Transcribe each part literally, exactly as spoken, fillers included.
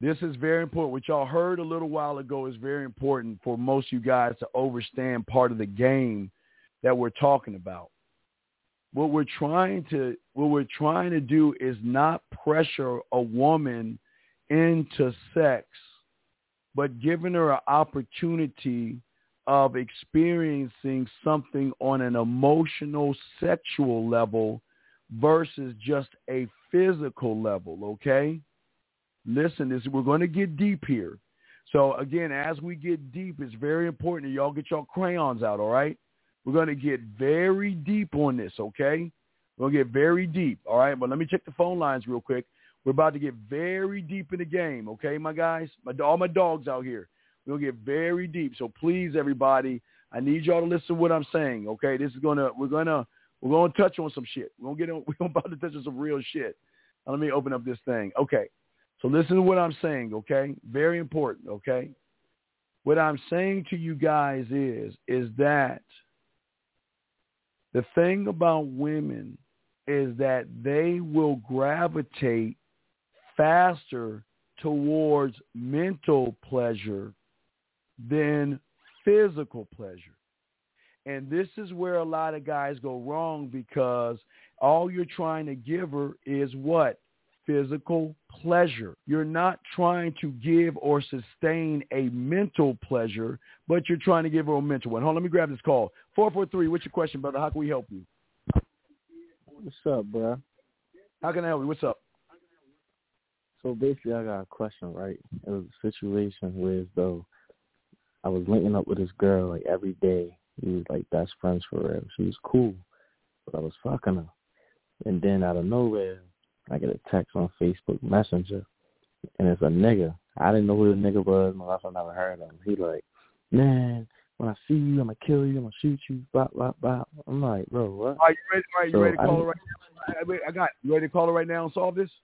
This is very important. What y'all heard a little while ago is very important for most of you guys to understand part of the game that we're talking about. What we're trying to what we're trying to do is not pressure a woman into sex, but giving her an opportunity of experiencing something on an emotional, sexual level versus just a physical level, okay? Listen, this we're going to get deep here. So, again, as we get deep, it's very important that y'all get your crayons out, all right? We're going to get very deep on this, okay? We're going to get very deep, all right? But let me check the phone lines real quick. We're about to get very deep in the game, okay, my guys? My, all my dogs out here. We're going to get very deep. So, please, everybody, I need y'all to listen to what I'm saying, okay? This is going to, we're going to, we're going to touch on some shit. We're going to get on, we're about to touch on some real shit. Now, let me open up this thing. Okay. So listen to what I'm saying, okay? Very important, okay? What I'm saying to you guys is, is that the thing about women is that they will gravitate faster towards mental pleasure than physical pleasure. And this is where a lot of guys go wrong because all you're trying to give her is what? Physical pleasure. You're not trying to give or sustain a mental pleasure, but you're trying to give her a mental one. Hold on, let me grab this call. four four three, what's your question, brother? How can we help you? What's up, bro? How can I help you? What's up? So basically, I got a question, right? It was a situation where, though, I was linking up with this girl, like, every day. We was, like, best friends for real. She was cool, but I was fucking her. And then out of nowhere, I get a text on Facebook Messenger, and it's a nigga. I didn't know who the nigga was. My life, I never heard of him. He like, man, when I see you, I'm going to kill you. I'm going to shoot you. Bop, bop, bop. I'm like, bro, what? All right, you ready, all right, you so ready to call I, her right now? I, I got it. You ready to call her right now and solve this?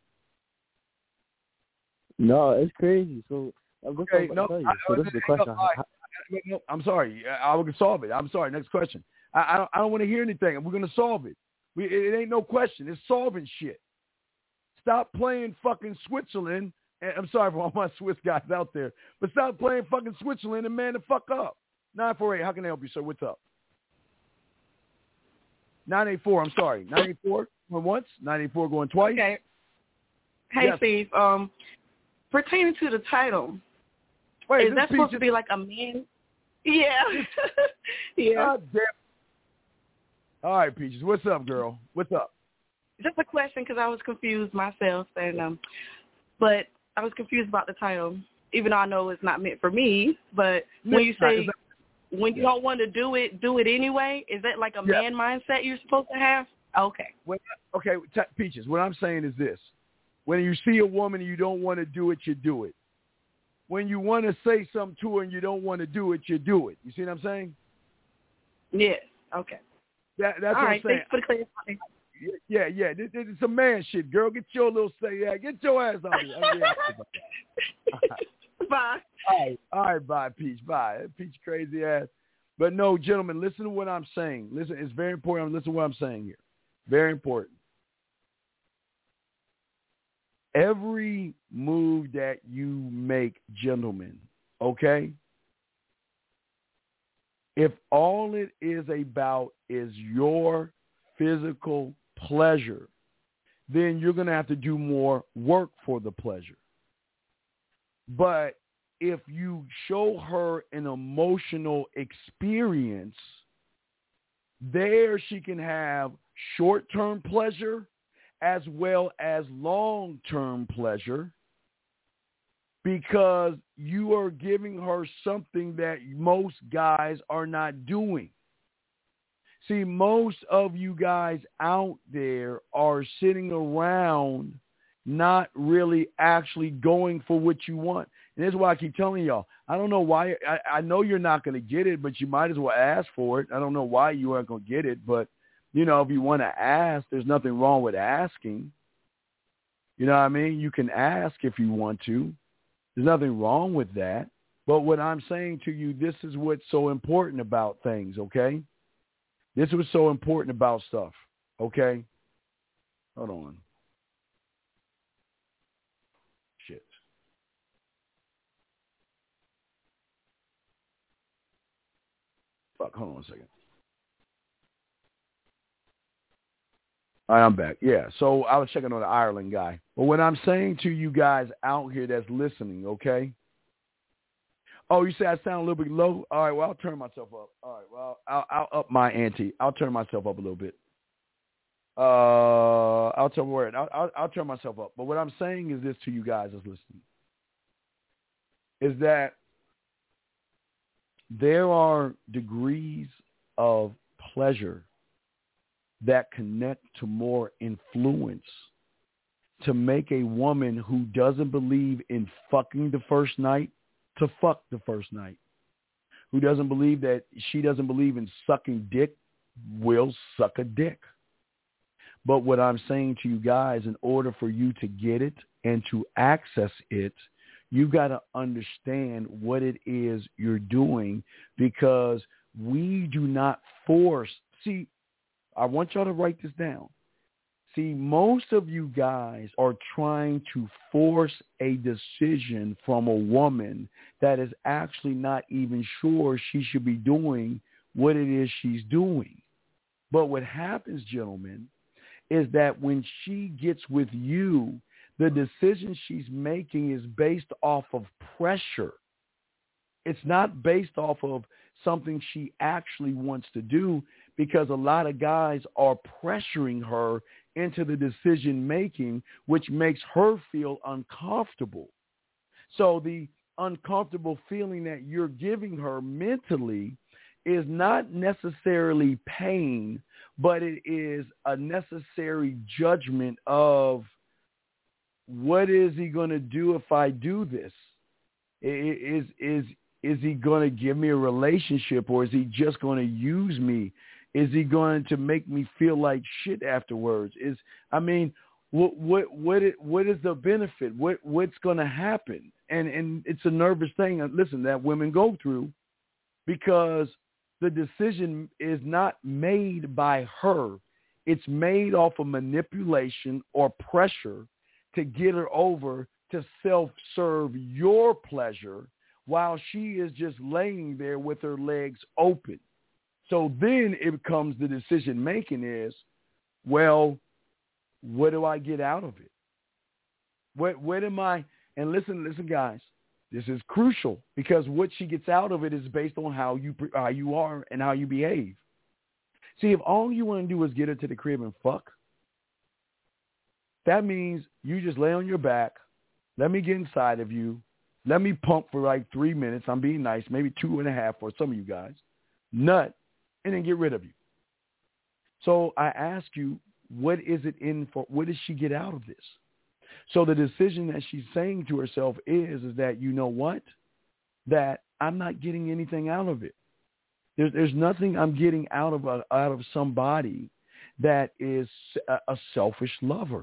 No, it's crazy. So, okay, no, tell you. I, so this is the question. No, I, no, I'm sorry. I, I can solve it. I'm sorry. Next question. I, I don't, I don't want to hear anything. We're going to solve it. We, it. It ain't no question. It's solving shit. Stop playing fucking Switzerland. And I'm sorry for all my Swiss guys out there, but stop playing fucking Switzerland and man the fuck up. nine four eight, how can I help you, sir? What's up? nine eight four, I'm sorry. nine eight four going once, nine eight four going twice. Okay. Hey, yes. Steve. Um, pertaining to the title, Wait, is that supposed to be like a man? Yeah. yeah. God damn. All right, Peaches. What's up, girl? What's up? Just a question because I was confused myself, and um, but I was confused about the title, even though I know it's not meant for me. But when you say that, when you yeah. don't want to do it, do it anyway, is that like a yeah. man mindset you're supposed to have? Okay. When, okay, t- Peaches, what I'm saying is this. When you see a woman and you don't want to do it, you do it. When you want to say something to her and you don't want to do it, you do it. You see what I'm saying? Yes. Okay. That, that's All what right, I'm saying. thanks for the clarification. Yeah, yeah, this, this is some man shit, girl. Get your little say, yeah, get your ass out of here. Bye. All right, all right, bye, Peach, bye, Peach, crazy ass. But no, gentlemen, listen to what I'm saying. Listen, it's very important. Listen to what I'm saying here. Very important. Every move that you make, gentlemen, okay? If all it is about is your physical pleasure, then you're going to have to do more work for the pleasure. But if you show her an emotional experience, there she can have short-term pleasure as well as long-term pleasure because you are giving her something that most guys are not doing. See, most of you guys out there are sitting around not really actually going for what you want. And that's why I keep telling y'all, I don't know why. I, I know you're not going to get it, but you might as well ask for it. I don't know why you aren't going to get it, but, you know, if you want to ask, there's nothing wrong with asking. You know what I mean? You can ask if you want to. There's nothing wrong with that. But what I'm saying to you, this is what's so important about things, okay? This is what's so important about stuff, okay? Hold on. Shit. fuck? Hold on a second. All right, I'm back. Yeah, so I was checking on the Ireland guy. But what I'm saying to you guys out here that's listening, okay? Oh, you say I sound a little bit low? All right, well, I'll turn myself up. All right, well, I'll, I'll up my ante. I'll turn myself up a little bit. Uh, I'll tell word. I'll, I'll, I'll turn myself up. But what I'm saying is this to you guys that's listening, is that there are degrees of pleasure that connect to more influence to make a woman who doesn't believe in fucking the first night to fuck the first night, who doesn't believe that she doesn't believe in sucking dick will suck a dick. But what I'm saying to you guys, in order for you to get it and to access it, you got to understand what it is you're doing, because we do not force. See, I want y'all to write this down. See, most of you guys are trying to force a decision from a woman that is actually not even sure she should be doing what it is she's doing. But what happens, gentlemen, is that when she gets with you, the decision she's making is based off of pressure. It's not based off of something she actually wants to do, because a lot of guys are pressuring her into the decision making, which makes her feel uncomfortable. So the uncomfortable feeling that you're giving her mentally is not necessarily pain, but it is a necessary judgment of, what is he going to do if I do this? Is, is, is he going to give me a relationship, or is he just going to use me? Is he going to make me feel like shit afterwards? Is, I mean, what, what, what, it, what is the benefit? What, what's going to happen? And, and it's a nervous thing, listen, that women go through, because the decision is not made by her. It's made off of manipulation or pressure to get her over to self-serve your pleasure, while she is just laying there with her legs open. So then it becomes, the decision making is, well, what do I get out of it? What, what am I? And listen, listen, guys, this is crucial, because what she gets out of it is based on how you, how you are and how you behave. See, if all you want to do is get her to the crib and fuck, that means you just lay on your back, let me get inside of you, let me pump for like three minutes, I'm being nice, maybe two and a half for some of you guys, nut, and then get rid of you. So I ask you, what is it in for? What does she get out of this? So the decision that she's saying to herself is, is that, you know what, that I'm not getting anything out of it. There's, there's nothing I'm getting out of a, out of somebody that is a, a selfish lover,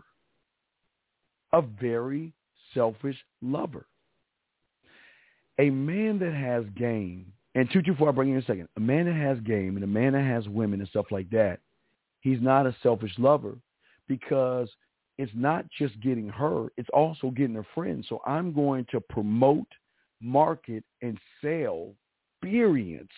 a very selfish lover. A man that has game, and two two four, I'll bring you in a second. A man that has game and a man that has women and stuff like that, he's not a selfish lover, because it's not just getting her, it's also getting her friends. So I'm going to promote, market, and sell experience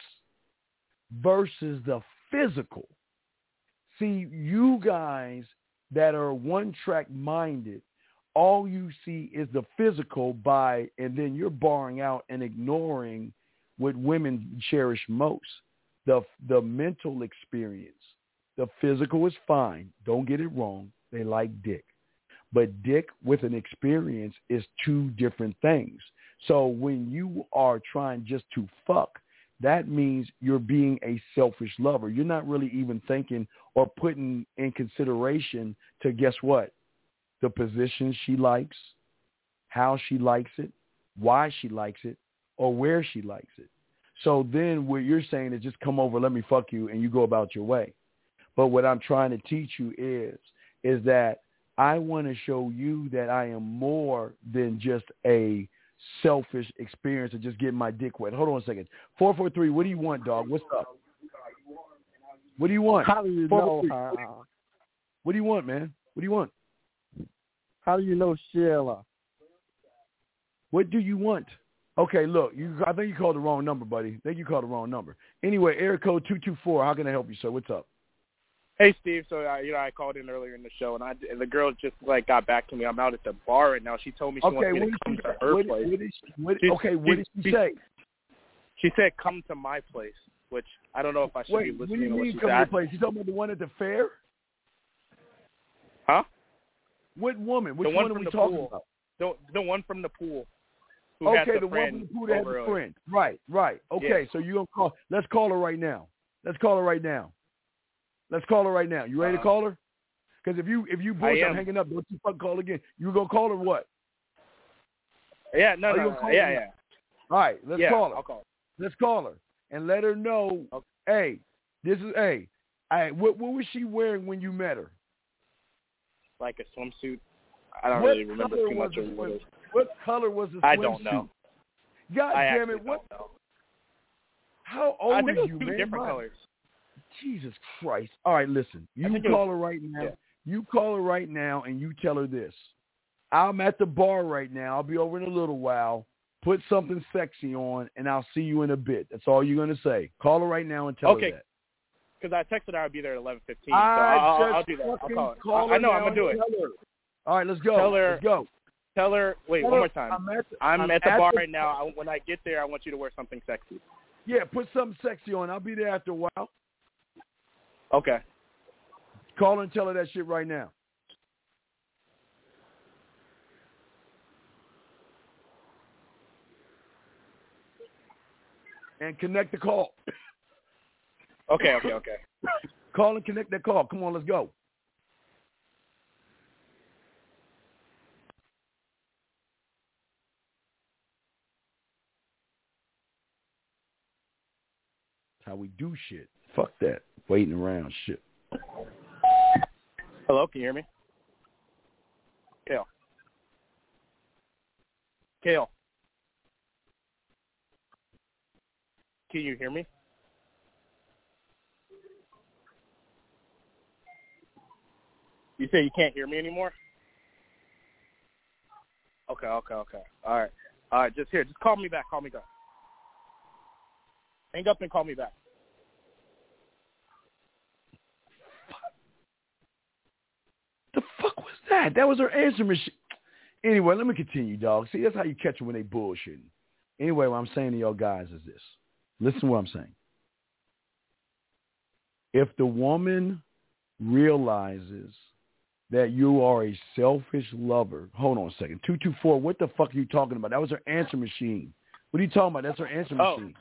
versus the physical. See, you guys that are one-track minded, all you see is the physical by, and then you're barring out and ignoring what women cherish most, the the mental experience. The physical is fine. Don't get it wrong. They like dick. But dick with an experience is two different things. So when you are trying just to fuck, that means you're being a selfish lover. You're not really even thinking or putting in consideration to, guess what? The position she likes, how she likes it, why she likes it, or where she likes it. So then what you're saying is just come over, let me fuck you, and you go about your way. But what I'm trying to teach you is, is that I want to show you that I am more than just a selfish experience of just getting my dick wet. Hold on a second. four four three, what do you want, dog? What's up? What do you want? How do you know her? What do you want, man? What do you want? How do you know Sheila? What do you want? Okay, look, you. I think you called the wrong number, buddy. I think you called the wrong number. Anyway, area code two two four. How can I help you, sir? What's up? Hey, Steve. So, uh, you know, I called in earlier in the show, and I and the girl just, like, got back to me. I'm out at the bar right now. She told me she okay, wants me to come to her what, place. What did she, what, She, okay, what did she, she say? She said, come to my place, which I don't know if I should Wait, be listening what do you to what mean she's come to your asking. place? You talking about the one at the fair? Huh? What woman? Which the one, one are from we the talking pool. about? The, the one from the pool. Who Okay, has the, the one friend from the pool that has over a friend. Right, right. Okay, yeah. so you gonna call? Let's call her right now. Let's call her right now. Let's call her right now. You ready uh, to call her? Because if you if you bullshit, I'm hanging up. Don't you fucking call again. You gonna call her what? Yeah, no, no, no yeah, yeah. All right, let's yeah, call her. I'll call her. Let's call her and let her know. Okay. Hey, this is hey. Hey, what what was she wearing when you met her? Like a swimsuit. I don't what really remember too much of what it. What color was the swimsuit? I don't know. God I damn it! What? Don't know. How old I think are it was you, two man? different My, colors. Jesus Christ! All right, listen. You call was, her right now. Yeah. You call her right now, and you tell her this. I'm at the bar right now. I'll be over in a little while. Put something sexy on, and I'll see you in a bit. That's all you're gonna say. Call her right now and tell okay. her that. Because I texted her I'd be there at eleven fifteen. So I I'll, just I'll do that. I'll call her. Call I, her I know. now I'm gonna do it. Tell her. All right, let's go. Tell her. Let's go. Tell her. Wait, tell one her, more time. I'm at the, I'm I'm at the at bar the, right now. I, when I get there, I want you to wear something sexy. Yeah, put something sexy on. I'll be there after a while. Okay. Call her and tell her that shit right now. And connect the call. Okay, okay, okay. Call and connect that call. Come on, let's go. That's how we do shit. Fuck that. Waiting around shit. Hello, can you hear me? Kale. Kale. Can you hear me? You say you can't hear me anymore? Okay, okay, okay. All right. All right, just here. Just call me back. Call me back. Hang up and call me back. The fuck was that? That was her answer machine. Anyway, let me continue, dog. See, that's how you catch them when they bullshitting. Anyway, what I'm saying to y'all guys is this. Listen to what I'm saying. If the woman realizes that you are a selfish lover, hold on a second. two two four, what the fuck are you talking about? That was her answer machine. What are you talking about? That's her answer oh. machine.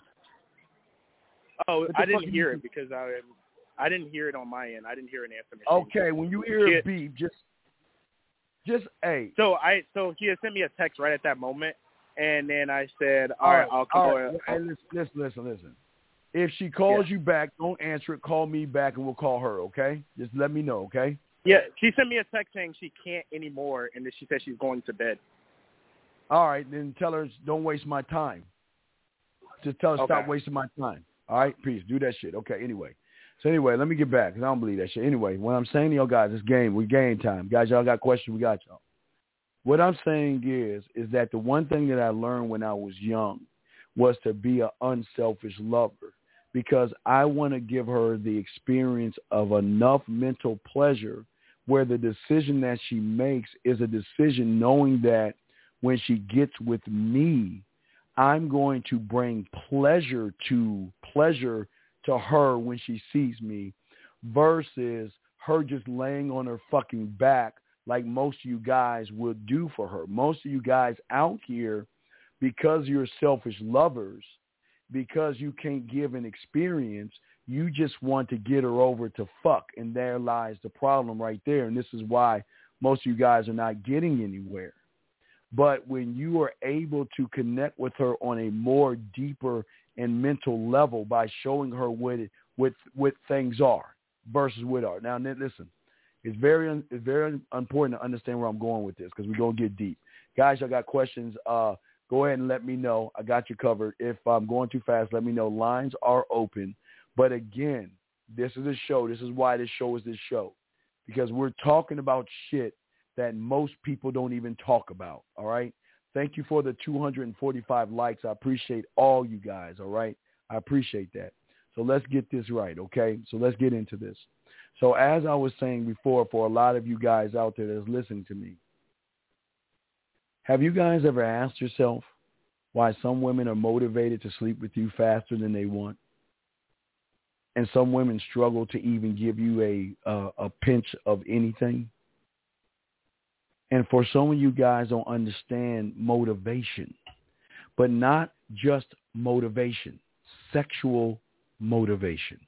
Oh, I didn't hear it because I I didn't hear it on my end. I didn't hear an answer machine. Okay, when you hear a beep, just, just, hey. So I, so he had sent me a text right at that moment, and then I said, all, all right, I'll call her. Right. Hey, listen, listen, listen, listen. If she calls yeah. you back, don't answer it. Call me back, and we'll call her, okay? Just let me know, okay? Yeah, she sent me a text saying she can't anymore, and then she said she's going to bed. All right, then tell her don't waste my time. Just tell her okay. stop wasting my time. All right, peace. Do that shit. Okay, anyway. So anyway, let me get back because I don't believe that shit. Anyway, what I'm saying to y'all guys, it's game. We game time. Guys, y'all got questions? We got y'all. What I'm saying is, is that the one thing that I learned when I was young was to be an unselfish lover because I want to give her the experience of enough mental pleasure where the decision that she makes is a decision knowing that when she gets with me, I'm going to bring pleasure to pleasure to her when she sees me versus her just laying on her fucking back like most of you guys would do for her. Most of you guys out here, because you're selfish lovers, because you can't give an experience, you just want to get her over to fuck. And there lies the problem right there. And this is why most of you guys are not getting anywhere. But when you are able to connect with her on a more deeper and mental level by showing her what it, what what things are versus what are. Now, listen, it's very it's very important to understand where I'm going with this because we're gonna get deep, guys. Y'all got questions? Uh, go ahead and let me know. I got you covered. If I'm going too fast, let me know. Lines are open. But again, this is a show. This is why this show is this show because we're talking about shit that most people don't even talk about, all right? Thank you for the two hundred forty-five likes. I appreciate all you guys, all right? I appreciate that. So let's get this right, okay? So let's get into this. So as I was saying before, for a lot of you guys out there that's listening to me, have you guys ever asked yourself why some women are motivated to sleep with you faster than they want? And some women struggle to even give you a, a, a pinch of anything? And for some of you guys don't understand motivation, but not just motivation, sexual motivation.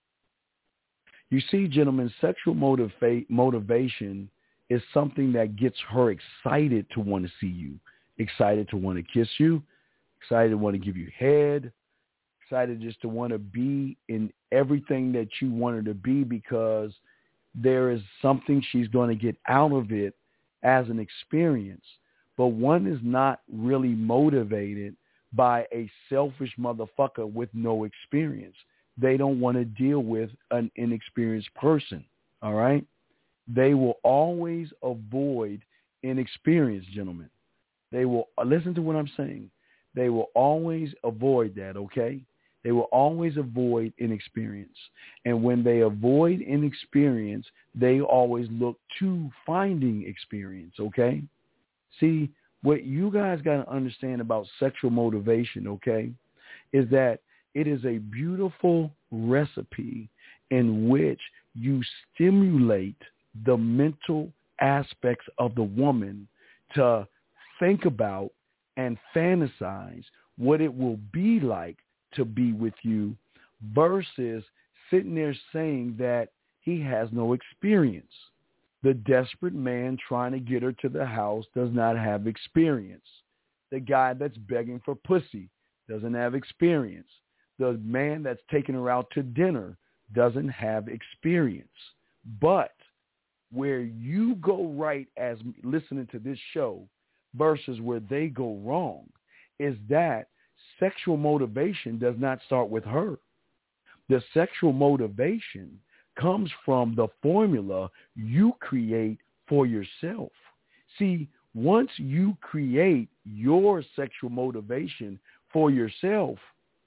You see, gentlemen, sexual motiva- motivation is something that gets her excited to want to see you, excited to want to kiss you, excited to want to give you head, excited just to want to be in everything that you want her to be, because there is something she's going to get out of it as an experience. But one is not really motivated by a selfish motherfucker with no experience. They don't want to deal with an inexperienced person, all right? They will always avoid inexperience, gentlemen. They will, listen to what I'm saying. They will always avoid that, okay? They will always avoid inexperience. And when they avoid inexperience, they always look to finding experience, okay? See, what you guys got to understand about sexual motivation, okay, is that it is a beautiful recipe in which you stimulate the mental aspects of the woman to think about and fantasize what it will be like to be with you, versus sitting there saying that he has no experience. The desperate man trying to get her to the house does not have experience. The guy that's begging for pussy doesn't have experience. The man that's taking her out to dinner doesn't have experience. But where you go right as listening to this show versus where they go wrong is that sexual motivation does not start with her. The sexual motivation comes from the formula you create for yourself. See, once you create your sexual motivation for yourself,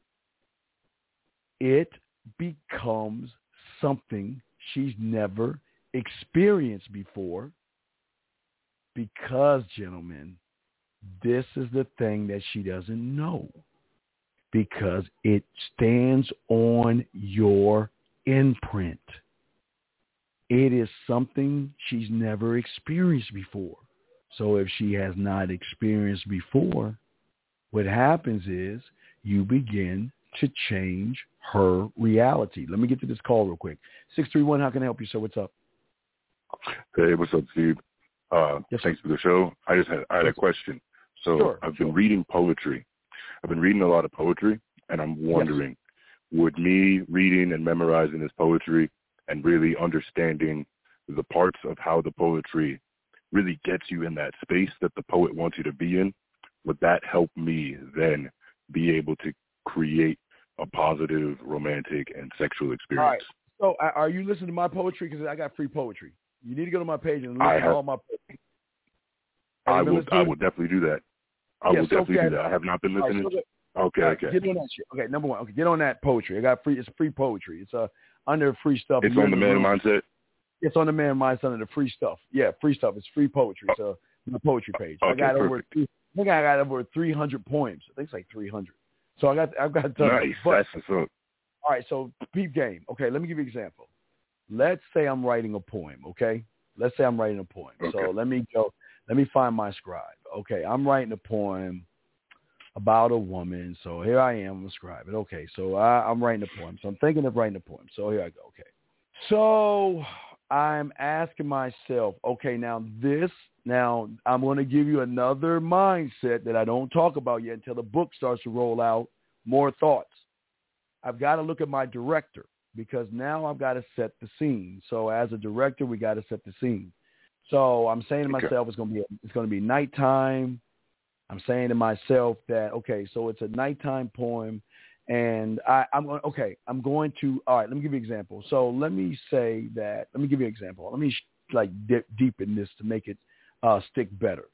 it becomes something she's never experienced before, because, gentlemen, this is the thing that she doesn't know, because it stands on your imprint. It is something she's never experienced before. So if she has not experienced before, what happens is you begin to change her reality. Let me get to this call real quick. six three one, how can I help you, sir? What's up? Hey, what's up, Steve? Uh, yes, thanks for the show. I just had I had a question. So sure, I've sure. been reading poetry. I've been reading a lot of poetry, and I'm wondering, yes. would me reading and memorizing this poetry and really understanding the parts of how the poetry really gets you in that space that the poet wants you to be in, would that help me then be able to create a positive, romantic, and sexual experience? All right. So are you listening to my poetry? Because I got free poetry. You need to go to my page and listen I to have, all my poetry. I will, I will definitely do that. I yes, will definitely okay. do that. I have not been listening. Right, so okay, right, okay. Get on that shit. Okay, number one. Okay, get on that poetry. I got free. It's free poetry. It's uh under free stuff. It's on the Man Mindset. It's on the Man Mindset under the free stuff. Yeah, free stuff. It's free poetry. It's uh, the poetry page. Okay, I got perfect. over. I think I got over three hundred poems. I think it's like three hundred. So I got. I've got. Done. Nice. But, That's what's up. All right. So peep game. Okay. Let me give you an example. Let's say I'm writing a poem. Okay. Let's say I'm writing a poem. Okay. So let me go. Let me find my scribe. Okay. I'm writing a poem about a woman. So here I am. I'm a scribe. Okay. So I, I'm writing a poem. So I'm thinking of writing a poem. So here I go. Okay. So I'm asking myself, okay, now this, now I'm going to give you another mindset that I don't talk about yet until the book starts to roll out more thoughts. I've got to look at my director, because now I've got to set the scene. So as a director, we got to set the scene. So I'm saying to myself, okay. it's going to be, it's going to be nighttime. I'm saying to myself that, okay, so it's a nighttime poem. And I, I'm going, okay, I'm going to, all right, let me give you an example. So let me say that, let me give you an example. Let me sh- like dip deep in this to make it uh, stick better.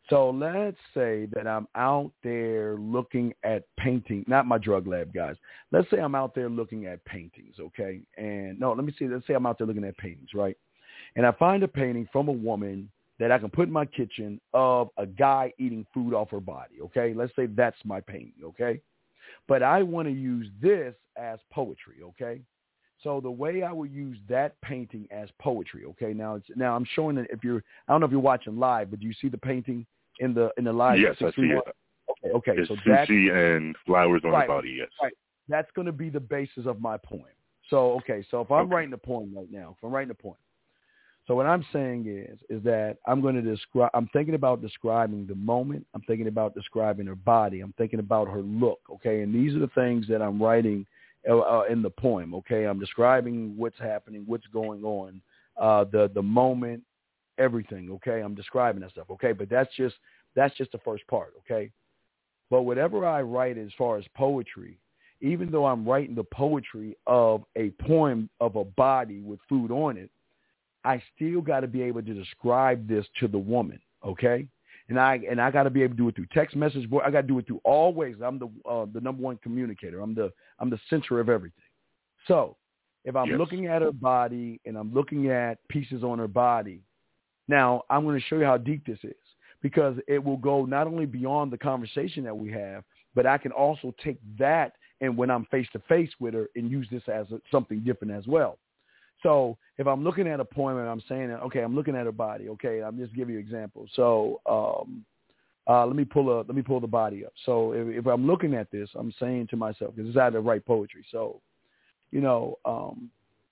So let's say that I'm out there looking at painting, not my drug lab guys. Let's say I'm out there looking at paintings, okay? And no, let me see. Let's say I'm out there looking at paintings, right? And I find a painting from a woman that I can put in my kitchen of a guy eating food off her body, okay? Let's say that's my painting, okay? But I want to use this as poetry, okay? So the way I would use that painting as poetry, okay? Now it's now I'm showing it if you're I don't know if you're watching live, but do you see the painting in the in the live? Yes, I see it. Okay, okay. It's so sushi and flowers on right, the body, yes. Right. That's going to be the basis of my poem. So, okay, so if I'm okay. writing a poem right now, if I'm writing a poem, so what I'm saying is, is that I'm going to describe, I'm thinking about describing the moment. I'm thinking about describing her body. I'm thinking about her look, okay? And these are the things that I'm writing uh, in the poem, okay? I'm describing what's happening, what's going on, uh, the the moment, everything, okay? I'm describing that stuff, okay? But that's just that's just the first part, okay? But whatever I write as far as poetry, even though I'm writing the poetry of a poem of a body with food on it, I still got to be able to describe this to the woman, okay? And I and I got to be able to do it through text message. I got to do it through all ways. I'm the uh, the number one communicator. I'm the I'm the center of everything. So if I'm yes. looking at her body and I'm looking at pieces on her body, now I'm going to show you how deep this is, because it will go not only beyond the conversation that we have, but I can also take that and when I'm face to face with her and use this as a, something different as well. So if I'm looking at a poem and I'm saying, okay, I'm looking at her body. Okay, I'm just giving you an example. So um, uh, let me pull a, let me pull the body up. So if, if I'm looking at this, I'm saying to myself, because it's how to write poetry. So, you know, um,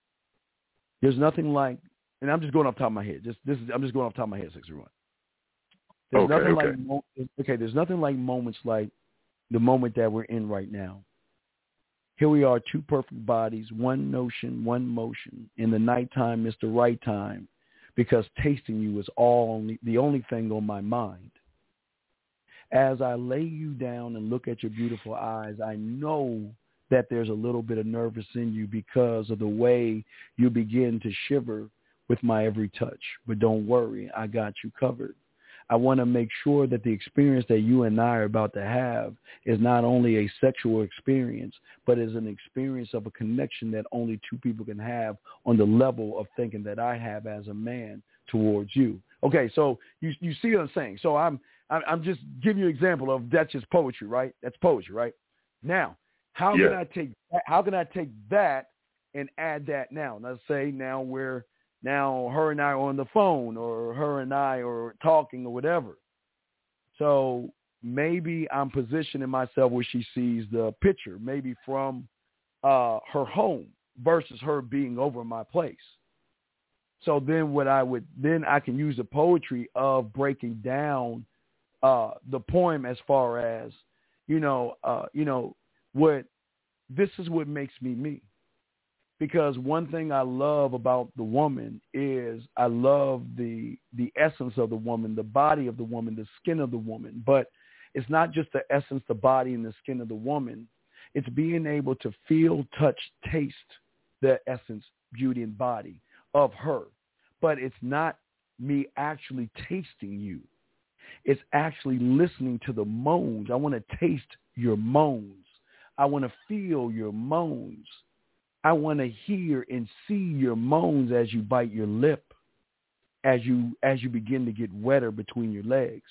there's nothing like, and I'm just going off the top of my head. Just this is, I'm just going off the top of my head, six one. There's okay, nothing okay. like okay. There's nothing like moments like the moment that we're in right now. Here we are, two perfect bodies, one notion, one motion. In the nighttime, it's the right time, because tasting you is all the only thing on my mind. As I lay you down and look at your beautiful eyes, I know that there's a little bit of nervous in you because of the way you begin to shiver with my every touch. But don't worry, I got you covered. I want to make sure that the experience that you and I are about to have is not only a sexual experience, but is an experience of a connection that only two people can have on the level of thinking that I have as a man towards you. Okay, so you you see what I'm saying? So I'm I'm just giving you an example of that's just poetry, right? That's poetry, right? Now, how yeah. can I take how can I take that and add that now? Let's say now we're Now her and I are on the phone, or her and I are talking, or whatever. So maybe I'm positioning myself where she sees the picture, maybe from uh, her home versus her being over my place. So then what I would, then I can use the poetry of breaking down uh, the poem as far as, you know, uh, you know, what, this is what makes me me. Because one thing I love about the woman is I love the the essence of the woman, the body of the woman, the skin of the woman. But it's not just the essence, the body, and the skin of the woman. It's being able to feel, touch, taste the essence, beauty, and body of her. But it's not me actually tasting you. It's actually listening to the moans. I want to taste your moans. I want to feel your moans. I want to hear and see your moans as you bite your lip, as you as you begin to get wetter between your legs,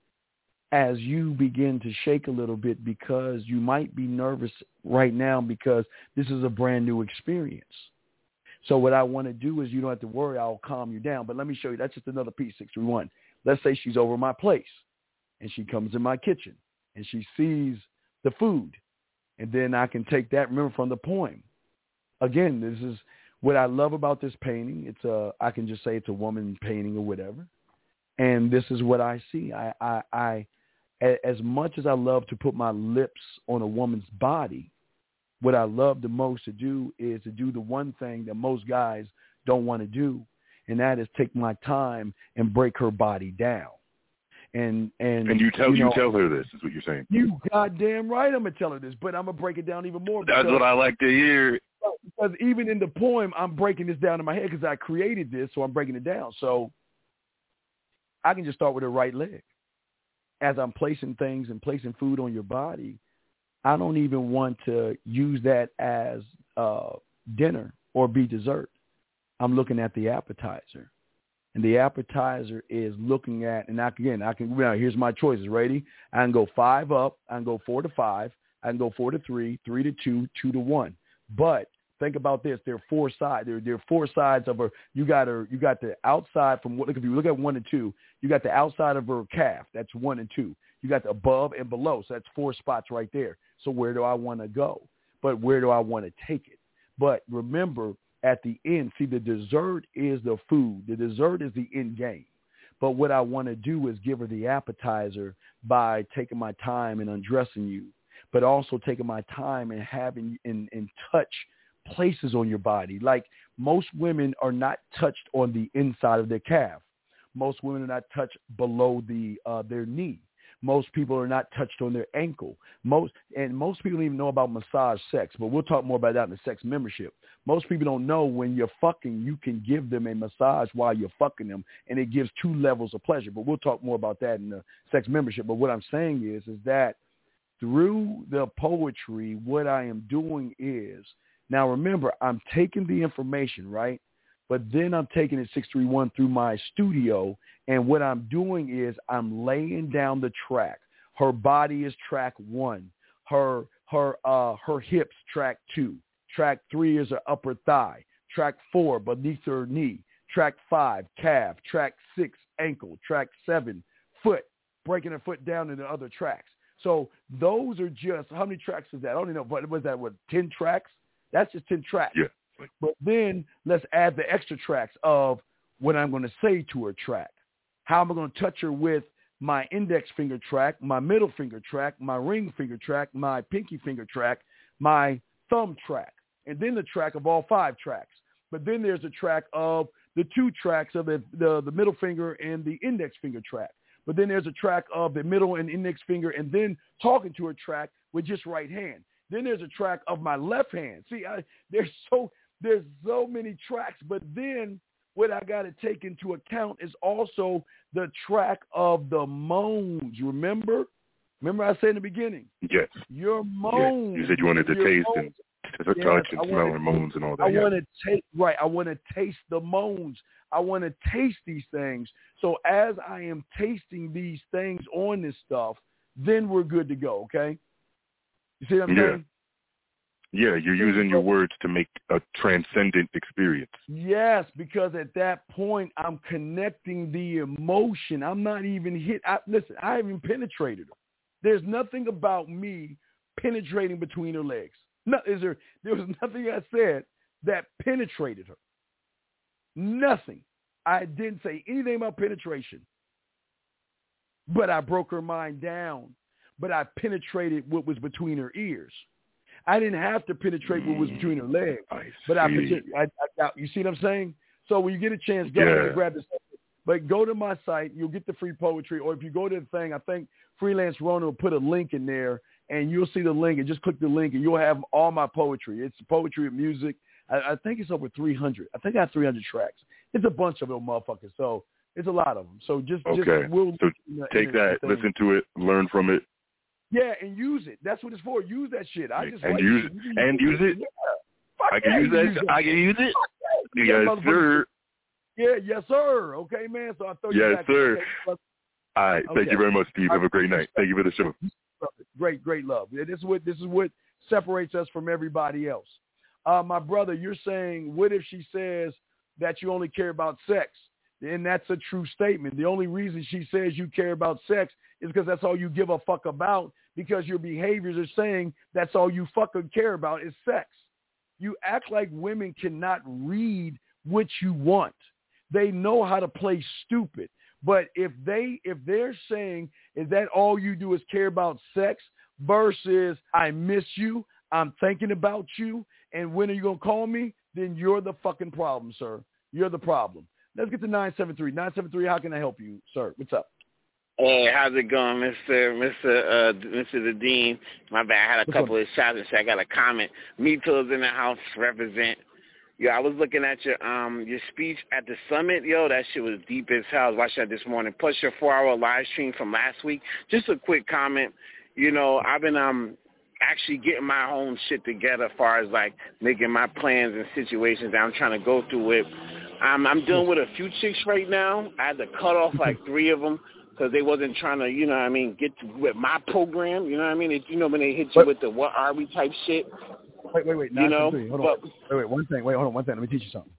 as you begin to shake a little bit because you might be nervous right now because this is a brand new experience. So what I want to do is, you don't have to worry, I'll calm you down. But let me show you, that's just another piece, six three one. Let's say she's over my place and she comes in my kitchen and she sees the food. And then I can take that, remember, from the poem. Again, this is what I love about this painting. It's a, I can just say it's a woman painting or whatever. And this is what I see. I, I, I, as much as I love to put my lips on a woman's body, what I love the most to do is to do the one thing that most guys don't want to do, and that is take my time and break her body down. And and, and you tell you, know, you tell her this is what you're saying. You goddamn right, I'm gonna tell her this, but I'm gonna break it down even more. That's what I like to hear. Because even in the poem, I'm breaking this down in my head because I created this, so I'm breaking it down. So I can just start with her right leg. as I'm placing things and placing food on your body, I don't even want to use that as uh, dinner or be dessert. I'm looking at the appetizer. And the appetizer is looking at, and I, again, I can, now here's my choices. Ready? I can go five up. I can go four to five. I can go four to three, three to two, two to one. But think about this. There are four sides. There, there are four sides of her. You got her. You got the outside from what, if you look at one and two, you got the outside of her calf. That's one and two. You got the above and below. So that's four spots right there. So where do I want to go? But where do I want to take it? But remember, at the end, see, the dessert is the food. The dessert is the end game. But what I want to do is give her the appetizer by taking my time and undressing you, but also taking my time and having and, and touch places on your body. Like most women are not touched on the inside of their calf. Most women are not touched below the uh, their knee. Most people are not touched on their ankle. Most and most people don't even know about massage sex, but we'll talk more about that in the sex membership. Most people don't know when you're fucking, you can give them a massage while you're fucking them, and it gives two levels of pleasure. But we'll talk more about that in the sex membership. But what I'm saying is, is that through the poetry, what I am doing is, now remember, I'm taking the information, right? But then I'm taking it six three one through my studio, and what I'm doing is I'm laying down the track. Her body is track one. Her her uh her hips track two. Track three is her upper thigh. Track four beneath her knee. Track five calf. Track six ankle. Track seven foot. Breaking her foot down into other tracks. So those are just, how many tracks is that? I don't even know. What was that? What, ten tracks? That's just ten tracks. Yeah. But then let's add the extra tracks of what I'm going to say to her track. How am I going to touch her with my index finger track, my middle finger track, my ring finger track, my pinky finger track, my thumb track, and then the track of all five tracks. But then there's a track of the two tracks of the, the, the middle finger and the index finger track. But then there's a track of the middle and index finger, and then talking to her track with just right hand. Then there's a track of my left hand. See, I, there's so there's so many tracks, but then what I got to take into account is also the track of the moans. Remember? Remember I said in the beginning? Yes. Your moans. Yes. You said you wanted to taste moans. and to yes, touch and I smell wanna, and moans and all that. I yeah. want to take, right, I want to taste the moans. I want to taste these things. So as I am tasting these things on this stuff, then we're good to go, okay? You see what I'm yeah. saying? Yeah, you're using your words to make a transcendent experience. Yes, because at that point, I'm connecting the emotion. I'm not even hit. I, listen, I haven't even penetrated her. There's nothing about me penetrating between her legs. No, is there, there was nothing I said that penetrated her. Nothing. I didn't say anything about penetration. But I broke her mind down. But I penetrated what was between her ears. I didn't have to penetrate what was between her legs, I but I, see. I, I, you see what I'm saying? So when you get a chance, go yeah. ahead and grab this. But go to my site, you'll get the free poetry, or if you go to the thing, I think Freelance Rona will put a link in there, and you'll see the link, and just click the link, and you'll have all my poetry. It's poetry and music. I, I think it's over three hundred. I think I have three hundred tracks. It's a bunch of them motherfuckers, so it's a lot of them. So just, okay. just we'll so the, take that, listen to it, learn from it. Yeah, and use it. That's what it's for. Use that shit. I just and like use it. it. And use it. Yeah. I can yeah, use that. use I can use it. Yeah, Yes, sir. Yeah, yes, sir. Okay, man. So I throw you yes, back. sir. Okay. All right. Okay. Thank you very much, Steve. Have a great night. Thank you for the show. Great, great love. Yeah, this is what this is what separates us from everybody else. Uh, my brother, you're saying, what if she says that you only care about sex? And that's a true statement. The only reason she says you care about sex is because that's all you give a fuck about, because your behaviors are saying that's all you fucking care about is sex. You act like women cannot read what you want. They know how to play stupid. But if they if they're saying is that all you do is care about sex versus I miss you, I'm thinking about you, and when are you going to call me? Then you're the fucking problem, sir. You're the problem. Let's get to nine seven three. nine seven three, how can I help you, sir? What's up? Hey, how's it going, Mister Mister Uh, Mister The Dean? My bad. I had a What's couple up? of shots and shit. I got a comment. Me Too is in the house. Represent. Yo, I was looking at your um your speech at the summit. Yo, that shit was deep as hell. I was watching that this morning. Plus your four-hour live stream from last week. Just a quick comment. You know, I've been um actually getting my own shit together as far as, like, making my plans and situations that I'm trying to go through with. Um, I'm dealing with a few chicks right now. I had to cut off, like, three of them because they wasn't trying to, you know what I mean, get to, with my program. You know what I mean? It, you know when they hit you with the what are we type shit. Wait, wait, wait. You know, hold on. but, wait, wait, one thing. Wait, hold on, one thing. Let me teach you something.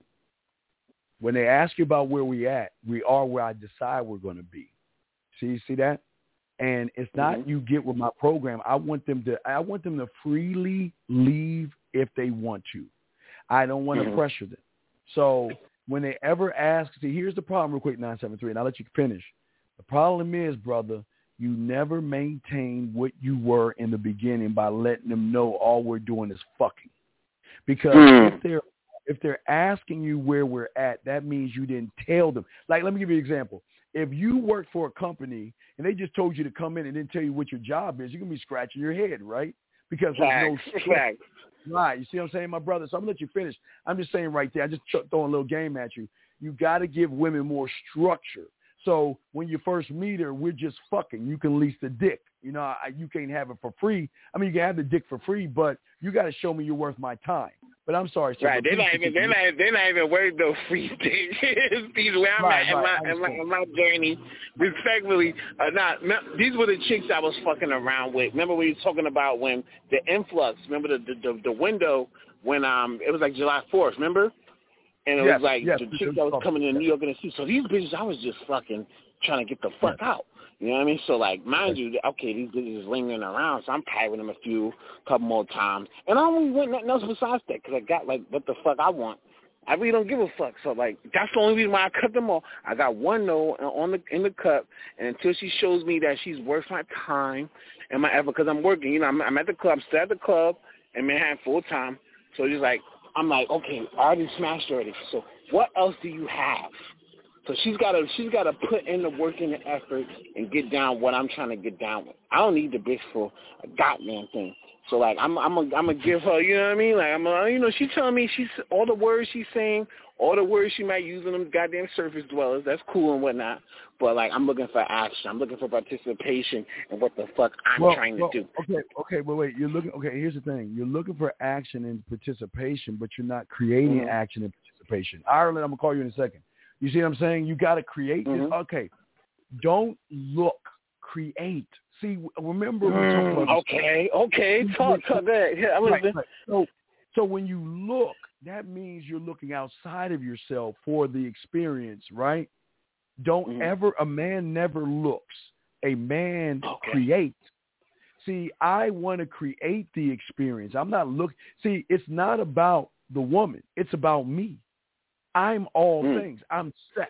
When they ask you about where we at, we are where I decide we're going to be. See, see that? And it's not mm-hmm. you get with my program. I want them to. I want them to freely leave if they want to. I don't want mm-hmm. to pressure them. So when they ever ask, see, here's the problem, real quick, nine seven three, and I'll let you finish. The problem is, brother, you never maintain what you were in the beginning by letting them know all we're doing is fucking. Because mm. if they're if they're asking you where we're at, that means you didn't tell them. Like, let me give you an example. If you work for a company and they just told you to come in and didn't tell you what your job is, you're going to be scratching your head, right? Because there's no Facts. Right. You see what I'm saying, my brother? So I'm going to let you finish. I'm just saying right there. I just throwing a little game at you. You got to give women more structure. So when you first meet her, we're just fucking. You can lease the dick. You know, I, you can't have it for free. I mean, you can have the dick for free, but you got to show me you're worth my time. But I'm sorry, sir. Right, they're not even they're not they're not even worth no free dick. These where I'm right, at in, right, my, in, my, in my journey, respectfully, uh, not these were the chicks I was fucking around with. Remember we were talking about when the influx. Remember the the, the, the window when um it was like July fourth. Remember? And it yes, was like yes, the chicks that was coming to New York in the city. So these bitches, I was just fucking trying to get the fuck out. You know what I mean? So, like, mind you, okay, these bitches is lingering around, so I'm pirating them a few, couple more times. And I don't really want nothing else besides that because I got, like, what the fuck I want. I really don't give a fuck. So, like, that's the only reason why I cut them off. I got one no on the in the cup, and until she shows me that she's worth my time and my effort, because I'm working. You know, I'm, I'm at the club, I'm still at the club in Manhattan full time. So, just like, I'm like, okay, I already smashed already. So, what else do you have? So she's got to she's got to put in the work and the effort and get down what I'm trying to get down with. I don't need the bitch for a goddamn thing. So like I'm I'm a, I'm gonna give her, you know what I mean? Like I'm a, you know she's telling me she's all the words she's saying, all the words she might use on them goddamn surface dwellers. That's cool and whatnot. But like I'm looking for action. I'm looking for participation and what the fuck I'm well, trying well, to do. Okay, okay, but wait, you're looking. Okay, here's the thing: you're looking for action and participation, but you're not creating mm-hmm. action and participation. Ireland, I'm gonna call you in a second. You see what I'm saying? You got to create mm-hmm. this. Okay. Don't look. Create. See, remember we mm, talked about Okay, okay. Talk, talk that. Yeah, I'm right, right. So, so when you look, that means you're looking outside of yourself for the experience, right? Don't mm-hmm. ever, a man never looks. A man okay. creates. See, I want to create the experience. I'm not looking. See, it's not about the woman. It's about me. I'm all mm. things. I'm sex.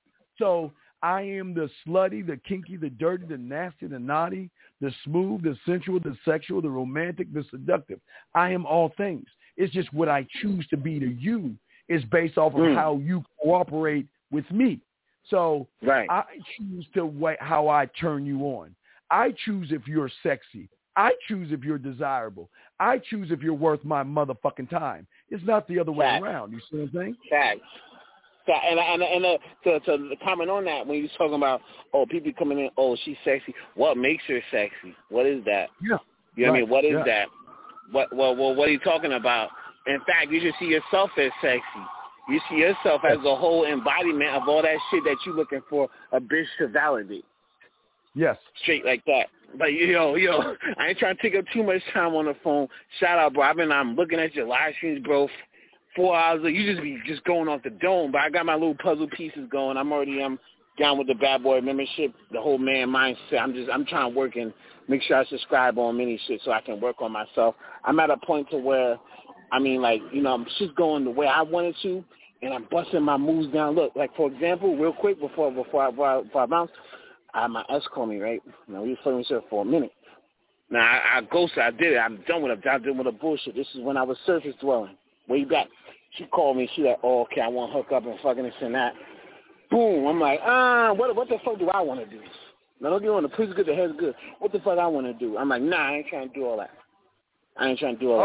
So I am the slutty, the kinky, the dirty, the nasty, the naughty, the smooth, the sensual, the sexual, the romantic, the seductive. I am all things. It's just what I choose to be to you is based off of mm. how you cooperate with me. So right. I choose to wait how I turn you on. I choose if you're sexy. I choose if you're desirable. I choose if you're worth my motherfucking time. It's not the other Facts. way around. You see what I'm saying? Facts. Facts. And and and uh, to to comment on that, when you're talking about oh people coming in, oh she's sexy. What makes her sexy? What is that? Yeah. You know right. what I mean? What is yeah. that? What well well what are you talking about? In fact, you should see yourself as sexy. You see yourself as a whole embodiment of all that shit that you're looking for a bitch to validate. Yes. Straight like that. But, yo, yo, I ain't trying to take up too much time on the phone. Shout out, bro. I've been I'm looking at your live streams, bro. Four hours. You just be just going off the dome. But I got my little puzzle pieces going. I'm already I'm down with the Bad Boy membership, the whole man mindset. I'm just I'm trying to work and make sure I subscribe on many shit so I can work on myself. I'm at a point to where, I mean, like, you know, I'm just going the way I wanted to, and I'm busting my moves down. Look, like, for example, real quick before before I, before I, before I bounce, I had my ex call me, right? Now, we were filming shit for a minute. Now, I, I ghosted. I did it. I'm done with it. I'm done with the bullshit. This is when I was surface dwelling, way back. She called me. She like, oh, okay, I want to hook up and fucking this and that. Boom. I'm like, ah, what, what the fuck do I want to do? Now, don't get on the pussy good, the head's good. What the fuck I want to do? I'm like, nah, I ain't trying to do all that. I ain't trying to do all, all that. Right.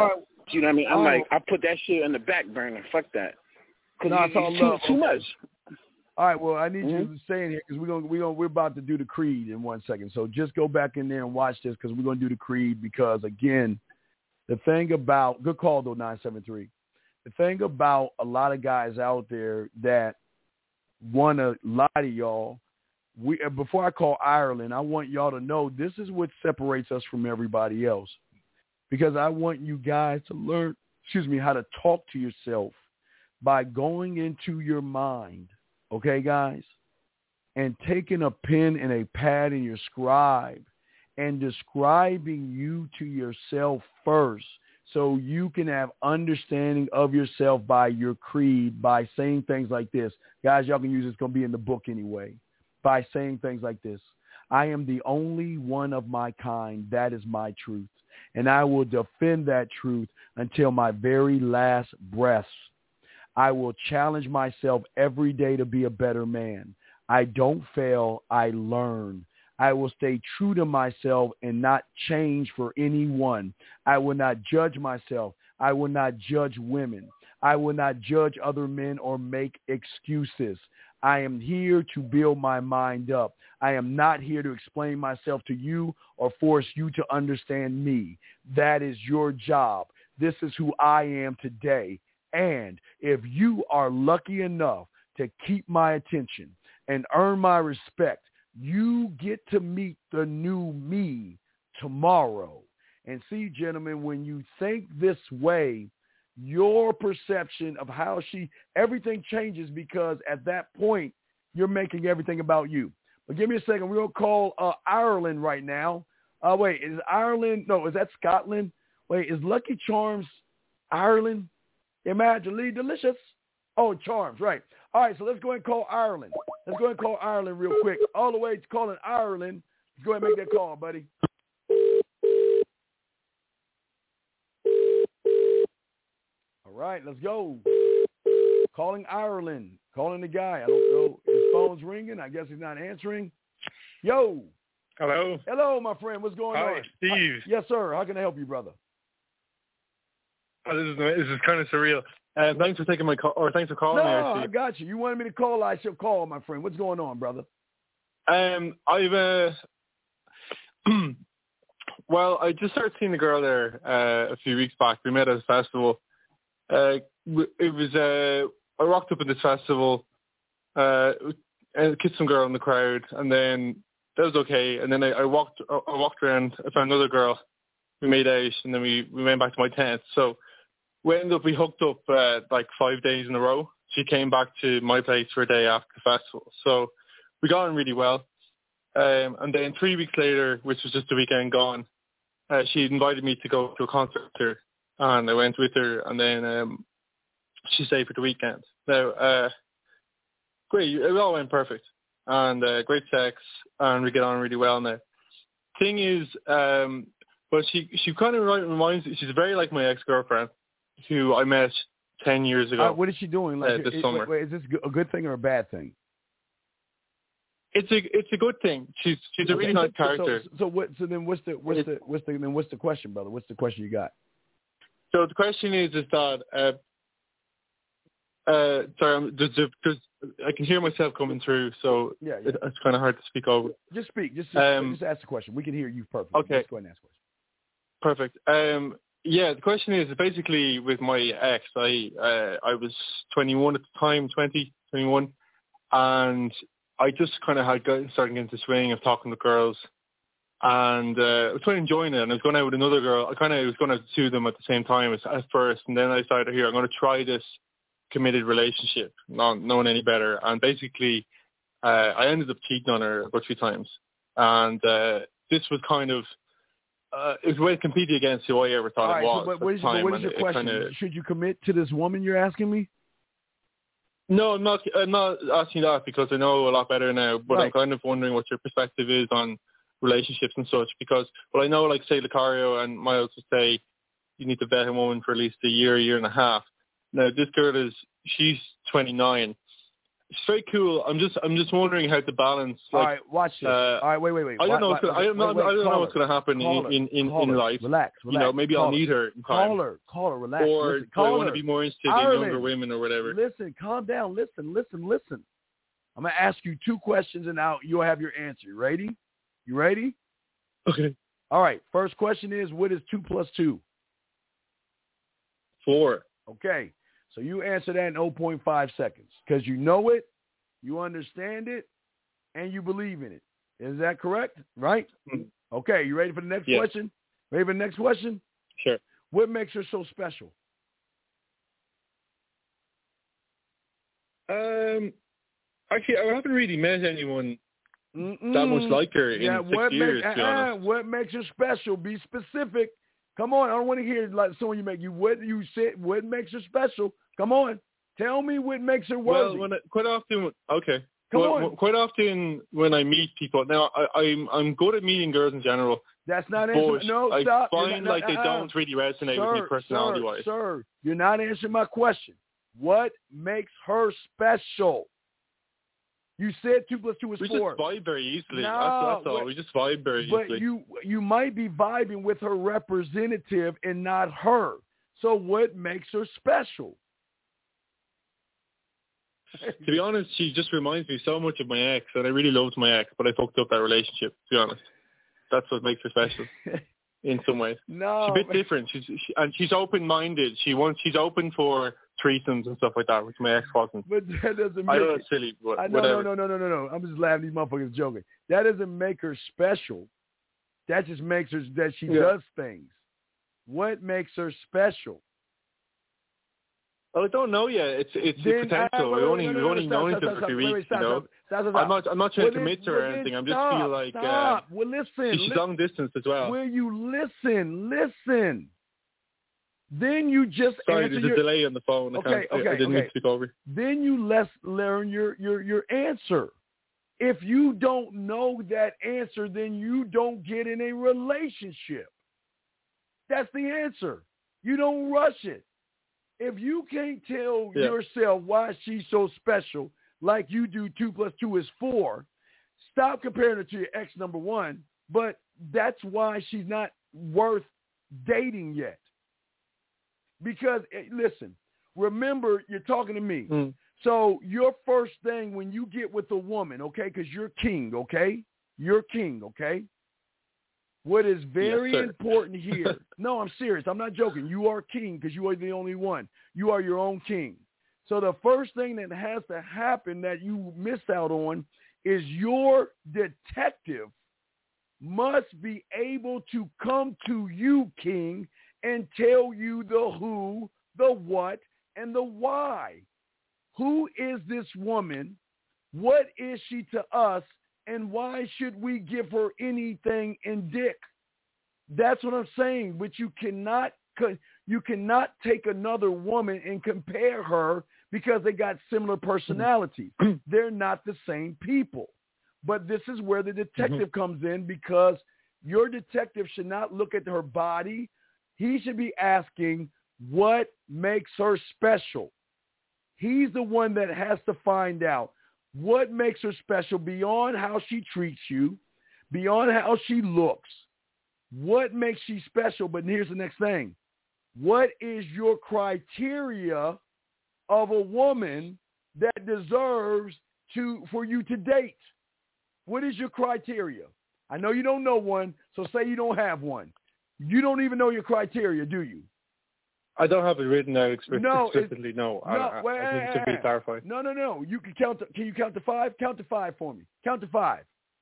You know what I mean? I'm Oh. like, I put that shit in the back burner. Fuck that. Because No, it's all it's too, love. too much. All right, well, I need Mm-hmm. you to stay in here because we're gonna we're gonna we're about to do the creed in one second. So just go back in there and watch this because we're gonna do the creed because again, the thing about good call though nine seven three. The thing about a lot of guys out there that want to lie to y'all. We before I call Ireland, I want y'all to know this is what separates us from everybody else because I want you guys to learn, excuse me, how to talk to yourself by going into your mind. Okay, guys, and taking a pen and a pad in your scribe and describing you to yourself first so you can have understanding of yourself by your creed, by saying things like this. Guys, y'all can use it. It's going to be in the book anyway. By saying things like this. I am the only one of my kind. That is my truth. And I will defend that truth until my very last breath. I will challenge myself every day to be a better man. I don't fail. I learn. I will stay true to myself and not change for anyone. I will not judge myself. I will not judge women. I will not judge other men or make excuses. I am here to build my mind up. I am not here to explain myself to you or force you to understand me. That is your job. This is who I am today. And if you are lucky enough to keep my attention and earn my respect, you get to meet the new me tomorrow. And see, gentlemen, when you think this way, your perception of how she, everything changes because at that point, you're making everything about you. But give me a second. We're going to call uh, Ireland right now. Uh, wait, is Ireland, no, is that Scotland? Wait, is Lucky Charms Ireland? Imagine, Lee Delicious. Oh, Charms, right. All right, so let's go ahead and call Ireland. Let's go ahead and call Ireland real quick. All the way to calling Ireland. Let's go ahead and make that call, buddy. All right, let's go. Calling Ireland. Calling the guy. I don't know. His phone's ringing. I guess he's not answering. Yo. Hello. Hello, my friend. What's going Hi, on? Steve. Hi. Yes, sir. How can I help you, brother? Oh, this is this is kind of surreal. Uh, thanks for taking my call, or thanks for calling no, me. No, actually. I got you. You wanted me to call. I should call, my friend. What's going on, brother? Um, I've uh, well, I just started seeing a girl there uh, a few weeks back. We met at a festival. Uh, it was uh, I rocked up at this festival, uh, and kissed some girl in the crowd, and then that was okay. And then I, I walked, I walked around. I found another girl. We made out, and then we, we went back to my tent. So we ended up, we hooked up uh, like five days in a row. She came back to my place for a day after the festival. So we got on really well. Um, and then three weeks later, which was just a weekend gone, uh, she invited me to go to a concert with her. And I went with her, and then um, she stayed for the weekend. Now, uh, great, it all went perfect. And uh, great sex, and we get on really well now. Thing is, um, but she she kind of reminds me, she's very like my ex-girlfriend, who I met ten years ago. Uh, what is she doing? Like uh, this it, summer. Wait, wait, is this a good thing or a bad thing? It's a it's a good thing. She's she's a really nice character. So, so what? So then what's the what's the what's the then what's the question, brother? What's the question you got? So the question is is that uh, uh sorry, there's, there's, I can hear myself coming through, so yeah, yeah. It, it's kind of hard to speak over. Just speak. Just just, um, just ask the question. We can hear you perfectly. Okay. Just go ahead and ask the question. Perfect. Um, yeah, the question is basically with my ex. I uh, I was twenty-one at the time, twenty, twenty-one, and I just kind of had got, started getting into the swing of talking to girls, and uh, I was kind of enjoying it. And I was going out with another girl. I kind of was going out to two of them at the same time as, at first, and then I decided, here, I'm going to try this committed relationship, not knowing any better. And basically, uh, I ended up cheating on her about three times, and uh, this was kind of. Uh, it was a way to compete against who I ever thought All right, it was. so, but what is, time, but what is your question? Kinda... Should you commit to this woman you're asking me? No, I'm not. I'm not asking that because I know a lot better now. But right. I'm kind of wondering what your perspective is on relationships and such. Because, well, I know, like, say, Lucario and Miles would say you need to vet a woman for at least a year, a year and a half. Now, this girl is she's twenty-nine, She's very cool. I'm just I'm just wondering how to balance. Like, all right, watch this. Uh, all right, wait, wait, wait. I don't know. Wait, what's gonna, I don't, know, wait, wait, I don't know what's going to happen caller, in in, in, caller, in life. Relax, relax. You know, maybe caller, I'll meet her in time. Caller, caller, relax. Or listen, do caller, I want to be more interested Ireland, in younger women or whatever? Listen, calm down. Listen, listen, listen. I'm gonna ask you two questions, and now you'll have your answer. You ready? You ready? Okay. All right. First question is, what is two plus two? Four. Okay. So you answer that in zero point five seconds because you know it, you understand it, and you believe in it. Is that correct? Right? Mm-hmm. Okay. You ready for the next yes. question? Ready for the next question? Sure. What makes her so special? Um, actually, I haven't really met anyone Mm-mm. that much like her in yeah, six what years, make, to be uh, honest. What makes her special? Be specific. Come on. I don't want to hear like someone you make. You what you said. What makes her special? Come on. Tell me what makes her worthy. Well, when I, quite often, okay. Come well, on. Quite often when I meet people, now I, I'm I'm good at meeting girls in general. That's not but answering. No, I stop. find not, like uh, they uh, don't really resonate sir, with me personality-wise. Sir, sir, you're not answering my question. What makes her special? You said two plus two is we four. We just vibe very easily. No, that's, that's all. but, we just vibe very but easily. But you you might be vibing with her representative and not her. So what makes her special? To be honest, she just reminds me so much of my ex, and I really loved my ex, but I fucked up that relationship, to be honest. That's what makes her special in some ways. No. She's a bit different. She's she, and she's open-minded. She wants she's open for threesomes and stuff like that, which my ex wasn't. But that doesn't make I know it, it's silly, but I, no, whatever. No, no, no, no, no, no. I'm just laughing. These motherfuckers joking. That doesn't make her special. That just makes her that she yeah. does things. What makes her special? Well, I don't know yet. It's it's then, the potential. I, wait, we wait, only no, no, we no, only stop, known stop, each other stop, for a few wait, weeks, stop, you know. Stop, stop, stop. I'm not I'm not trying well, to commit to her well, or anything. I'm just stop, feel like stop. Uh, well, listen. she's li- long distance as well. Will you listen? Listen. Then you just Sorry, answer there's your, a delay on the phone. I Okay, can't, okay, I, I didn't okay. mean to speak over. Then you less learn your, your, your answer. If you don't know that answer, then you don't get in a relationship. That's the answer. You don't rush it. If you can't tell yeah. yourself why she's so special, like you do two plus two is four, stop comparing her to your ex number one, but that's why she's not worth dating yet. Because, listen, remember, you're talking to me. Mm. So your first thing when you get with a woman, okay, because you're king, okay? You're king, okay? What is very yes, important here, no, I'm serious. I'm not joking. You are king because you are the only one. You are your own king. So the first thing that has to happen that you missed out on is your detective must be able to come to you, king, and tell you the who, the what, and the why. Who is this woman? What is she to us? And why should we give her anything in dick? That's what I'm saying. But you cannot you cannot take another woman and compare her because they got similar personalities. They're not the same people. But this is where the detective mm-hmm. comes in, because your detective should not look at her body. He should be asking, what makes her special? He's the one that has to find out what makes her special beyond how she treats you, beyond how she looks. What makes she special? But here's the next thing. What is your criteria of a woman that deserves to for you to date? What is your criteria? I know you don't know one, so say you don't have one. You don't even know your criteria, do you? I don't have it written out explicitly. No, explicitly, no. no I, I, wait, I think it should be clarified. No, no, no. You can count. To, can you count to five? Count to five for me. Count to five.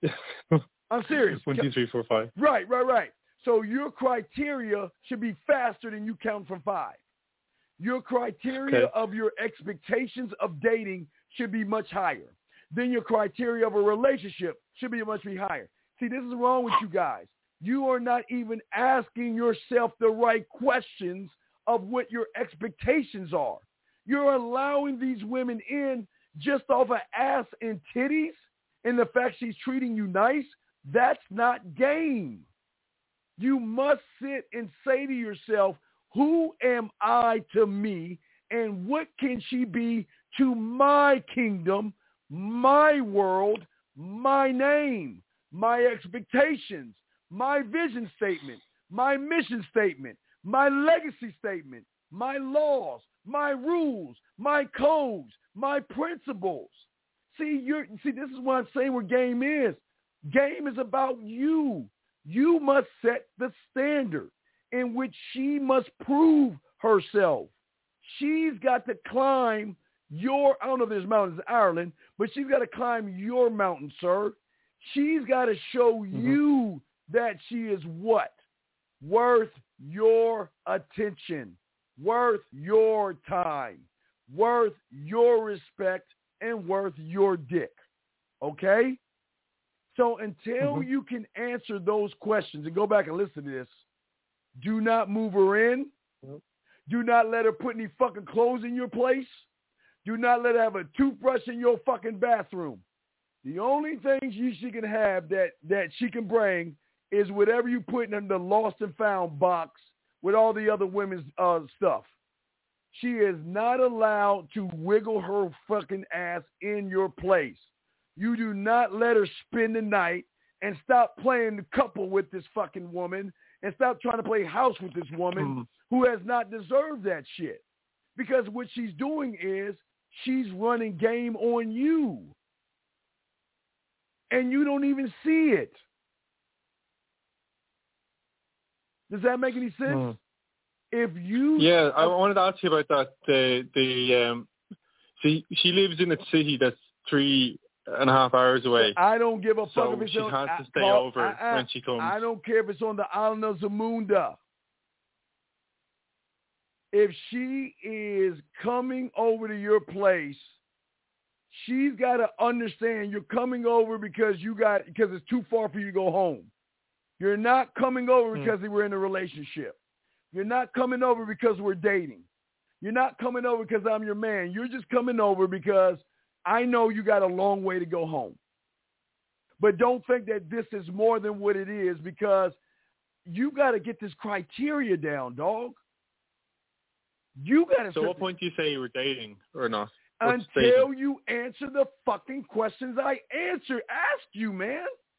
I'm serious. One, two, three, four, five. Right, right, right. So your criteria should be faster than you count from five. Your criteria okay. of your expectations of dating should be much higher. Then your criteria of a relationship should be much be higher. See, this is wrong with you guys. You are not even asking yourself the right questions of what your expectations are. You're allowing these women in just off of ass and titties and the fact she's treating you nice. That's not game. You must sit and say to yourself, who am I to me, and what can she be to my kingdom, my world, my name, my expectations, my vision statement, my mission statement, my legacy statement, my laws, my rules, my codes, my principles. See, you're, see, this is what I'm saying what game is. Game is about you. You must set the standard in which she must prove herself. She's got to climb your, I don't know if there's mountains in Ireland, but she's got to climb your mountain, sir. She's got to show mm-hmm. you that she is what? Worth your attention, worth your time, worth your respect, and worth your dick. Okay? So until mm-hmm. you can answer those questions, and go back and listen to this, do not move her in. Mm-hmm. Do not let her put any fucking clothes in your place. Do not let her have a toothbrush in your fucking bathroom. The only things you, she can have that, that she can bring is whatever you put in the lost and found box with all the other women's uh, stuff. She is not allowed to wiggle her fucking ass in your place. You do not let her spend the night and stop playing the couple with this fucking woman and stop trying to play house with this woman mm. who has not deserved that shit. Because what she's doing is she's running game on you. And you don't even see it. Does that make any sense? Mm. If you yeah, I wanted to ask you about that. The the um, she she lives in a city that's three and a half hours away. I don't give a fuck so if it's she on, has I, to stay call, over I, I, when she comes. I don't care if it's on the island of Zamunda. If she is coming over to your place, she's got to understand you're coming over because you got because it's too far for you to go home. You're not coming over because mm. we're in a relationship. You're not coming over because we're dating. You're not coming over because I'm your man. You're just coming over because I know you got a long way to go home. But don't think that this is more than what it is, because you got to get this criteria down, dog. You got to. So what point do you say you were dating or not? What's Until dating? You answer the fucking questions I answer, ask you, man.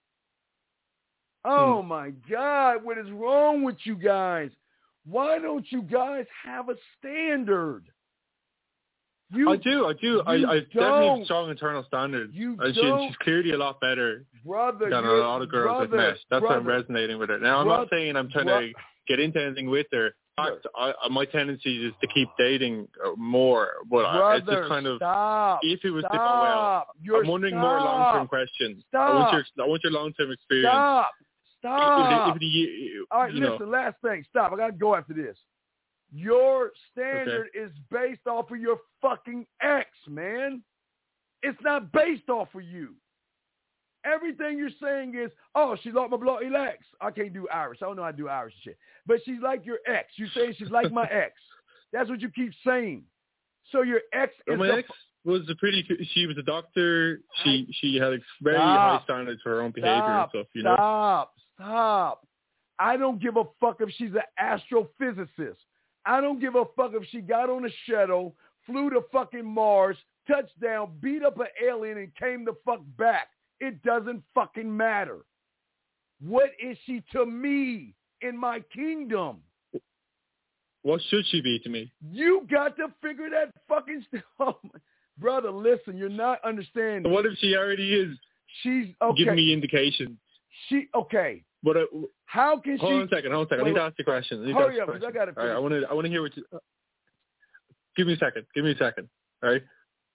Oh, hmm. my God. What is wrong with you guys? Why don't you guys have a standard? You, I do. I do. I, I definitely have strong internal standards. You and she, don't. She's clearly a lot better brother, than a lot of girls brother, I've met. That's brother, why I'm resonating with her. Now, I'm brother, not saying I'm trying brother, to get into anything with her. In fact, I, I, my tendency is to keep dating more. But brother, I, it's just kind of, stop, if it was stop, to go well, You're I'm wondering stop, more long-term questions. Stop. I want your, I want your long-term experience. Stop. Stop. If, if, if you, All right, you listen, know. last thing. Stop. I got to go after this. Your standard okay. is based off of your fucking ex, man. It's not based off of you. Everything you're saying is, oh, she's like my bloody ex. I can't do Irish. I don't know how to do Irish shit. But she's like your ex. You say she's like my ex. That's what you keep saying. So your ex well, is my the, ex was a pretty. She was a doctor. She she had very stop, high standards for her own behavior stop, and stuff. You stop, know. Stop. Stop. I don't give a fuck if she's an astrophysicist. I don't give a fuck if she got on a shuttle, flew to fucking Mars, touched down, beat up an alien, and came the fuck back. It doesn't fucking matter. What is she to me in my kingdom? What should she be to me? You got to figure that fucking stuff. Oh, brother, listen, you're not understanding. So what if she already is? She's okay. Giving me indications. She okay. But uh, how can hold she? Hold on a second. Hold on a second. Wait, I need to ask you a question. I need hurry to up, question. I got it. All right, I want to. I want to hear what you. Uh, give me a second. Give me a second. All right.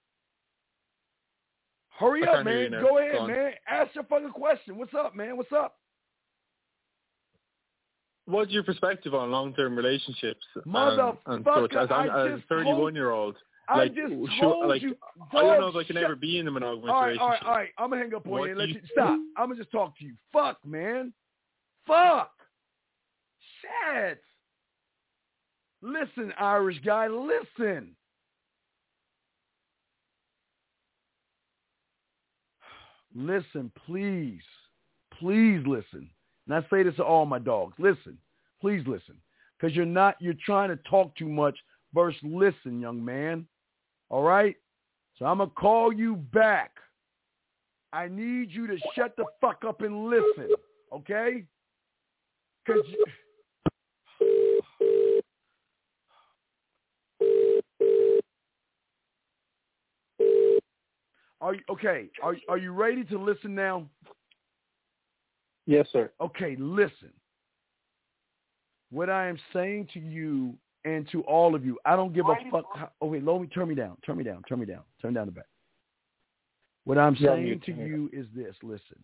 Hurry up, man. Go ahead, Go man. Ask your fucking question. What's up, man? What's up? What's your perspective on long-term relationships? Motherfucker, and, and such? As, I as a thirty-one-year-old. I like, just should, told like, you. I don't know if I shut. can ever be in a monogamous all right, relationship. All right, all right. I'm going to hang up on what you and let you, you stop. I'm going to just talk to you. Fuck, man. Fuck. Shit. Listen, Irish guy, listen. Listen, please. Please listen. And I say this to all my dogs. Listen. Please listen. Because you're not, you're trying to talk too much versus listen, young man. All right? So I'm going to call you back. I need you to shut the fuck up and listen, okay? Because you... Are you, okay, are, are you ready to listen now? Yes, sir. Okay, listen. What I am saying to you and to all of you, I don't give a fuck. How, oh, wait, let me turn me down. Turn me down. Turn me down. Turn down the back. What I'm Yeah, saying to you is this. Listen.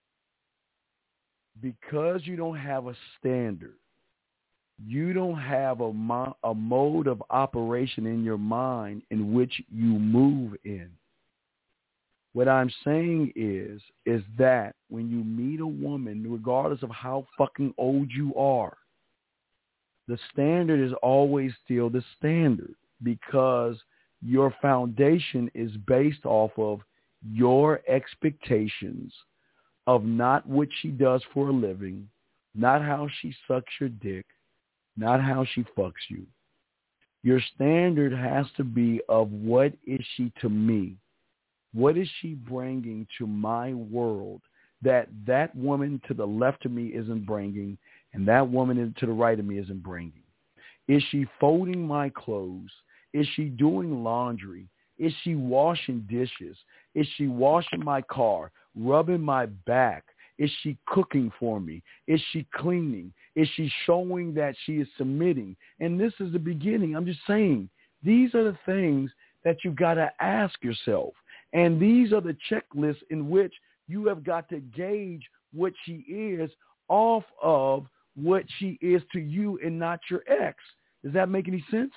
Because you don't have a standard, you don't have a, mo- a mode of operation in your mind in which you move in. What I'm saying is, is that when you meet a woman, regardless of how fucking old you are, the standard is always still the standard because your foundation is based off of your expectations of not what she does for a living, not how she sucks your dick, not how she fucks you. Your standard has to be of what is she to me? What is she bringing to my world that that woman to the left of me isn't bringing and that woman to the right of me isn't bringing? Is she folding my clothes? Is she doing laundry? Is she washing dishes? Is she washing my car, rubbing my back? Is she cooking for me? Is she cleaning? Is she showing that she is submitting? And this is the beginning. I'm just saying, these are the things that you got to ask yourself. And these are the checklists in which you have got to gauge what she is off of what she is to you and not your ex. Does that make any sense?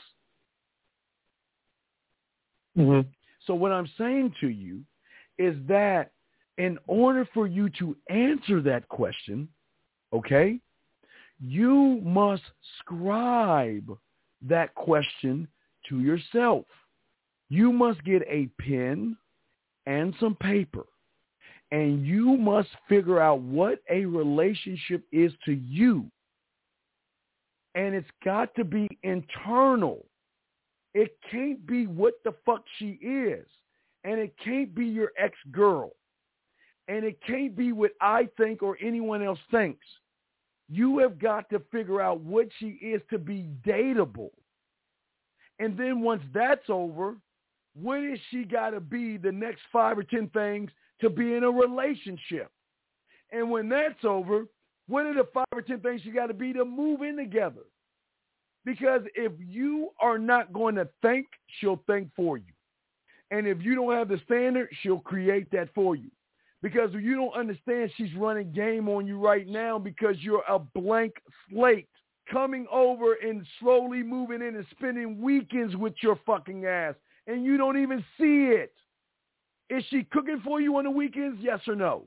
Mm-hmm. So what I'm saying to you is that in order for you to answer that question, okay, you must scribe that question to yourself. You must get a pen and some paper, and you must figure out what a relationship is to you. And it's got to be internal. It can't be what the fuck she is. And it can't be your ex-girl. And it can't be what I think or anyone else thinks. You have got to figure out what she is to be dateable. And then once that's over, what is she got to be the next five or ten things to be in a relationship? And when that's over, what are the five or ten things you got to be to move in together? Because if you are not going to think, she'll think for you. And if you don't have the standard, she'll create that for you. Because you don't understand, she's running game on you right now because you're a blank slate coming over and slowly moving in and spending weekends with your fucking ass. And you don't even see it. Is she cooking for you on the weekends? Yes or no?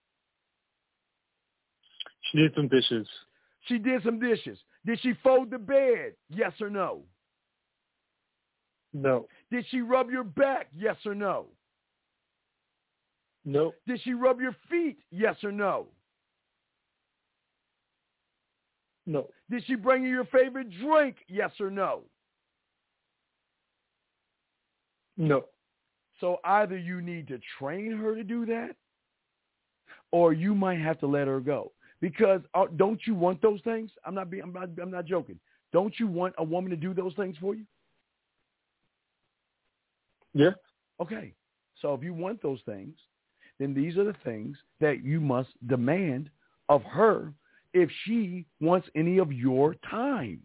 She did some dishes. She did some dishes. Did she fold the bed? Yes or no? No. Did she rub your back? Yes or no? No. Did she rub your feet? Yes or no? No. Did she bring you your favorite drink? Yes or no? No. So either you need to train her to do that, or you might have to let her go. Because uh, don't you want those things? I'm not being, I'm not, I'm not joking. Don't you want a woman to do those things for you? Yeah. Okay. So if you want those things, then these are the things that you must demand of her if she wants any of your time.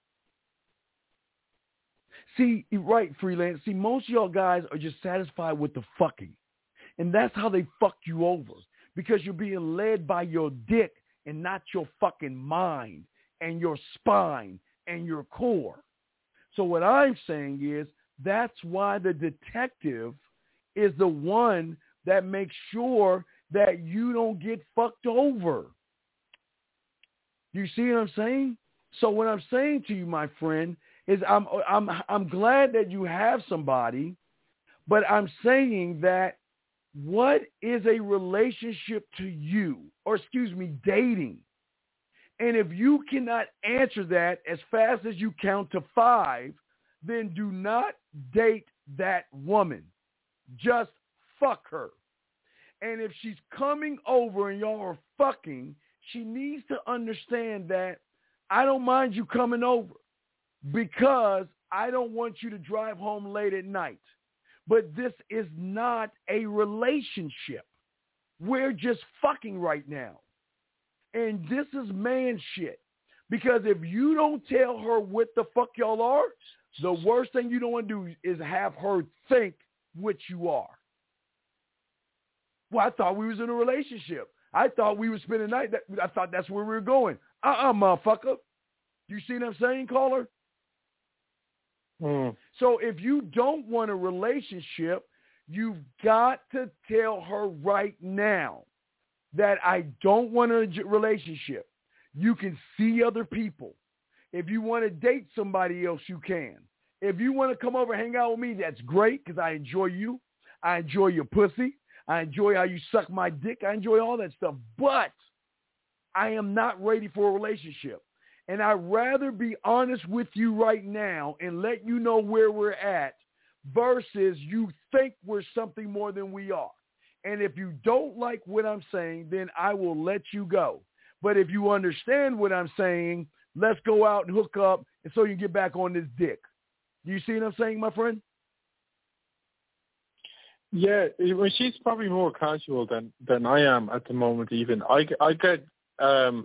See, right, freelance. See, most of y'all guys are just satisfied with the fucking. And that's how they fuck you over. Because you're being led by your dick and not your fucking mind and your spine and your core. So what I'm saying is that's why the detective is the one that makes sure that you don't get fucked over. You see what I'm saying? So what I'm saying to you, my friend, is I'm I'm I'm glad that you have somebody, but I'm saying that what is a relationship to you, or excuse me, dating? And if you cannot answer that as fast as you count to five, then do not date that woman. Just fuck her. And if she's coming over and y'all are fucking, she needs to understand that I don't mind you coming over because I don't want you to drive home late at night. But this is not a relationship. We're just fucking right now. And this is man shit. Because if you don't tell her what the fuck y'all are, the worst thing you don't want to do is have her think what you are. Well, I thought we was in a relationship. I thought we would spend the night. That, I thought that's where we were going. Uh-uh, motherfucker. You see what I'm saying, caller? Mm. So if you don't want a relationship, you've got to tell her right now that I don't want a relationship. You can see other people. If you want to date somebody else, you can. If you want to come over and hang out with me, that's great because I enjoy you. I enjoy your pussy. I enjoy how you suck my dick. I enjoy all that stuff. But I am not ready for a relationship. And I'd rather be honest with you right now and let you know where we're at versus you think we're something more than we are. And if you don't like what I'm saying, then I will let you go. But if you understand what I'm saying, let's go out and hook up and so you can get back on this dick. Do you see what I'm saying, my friend? Yeah, well, she's probably more casual than, than I am at the moment even. I, I get, um,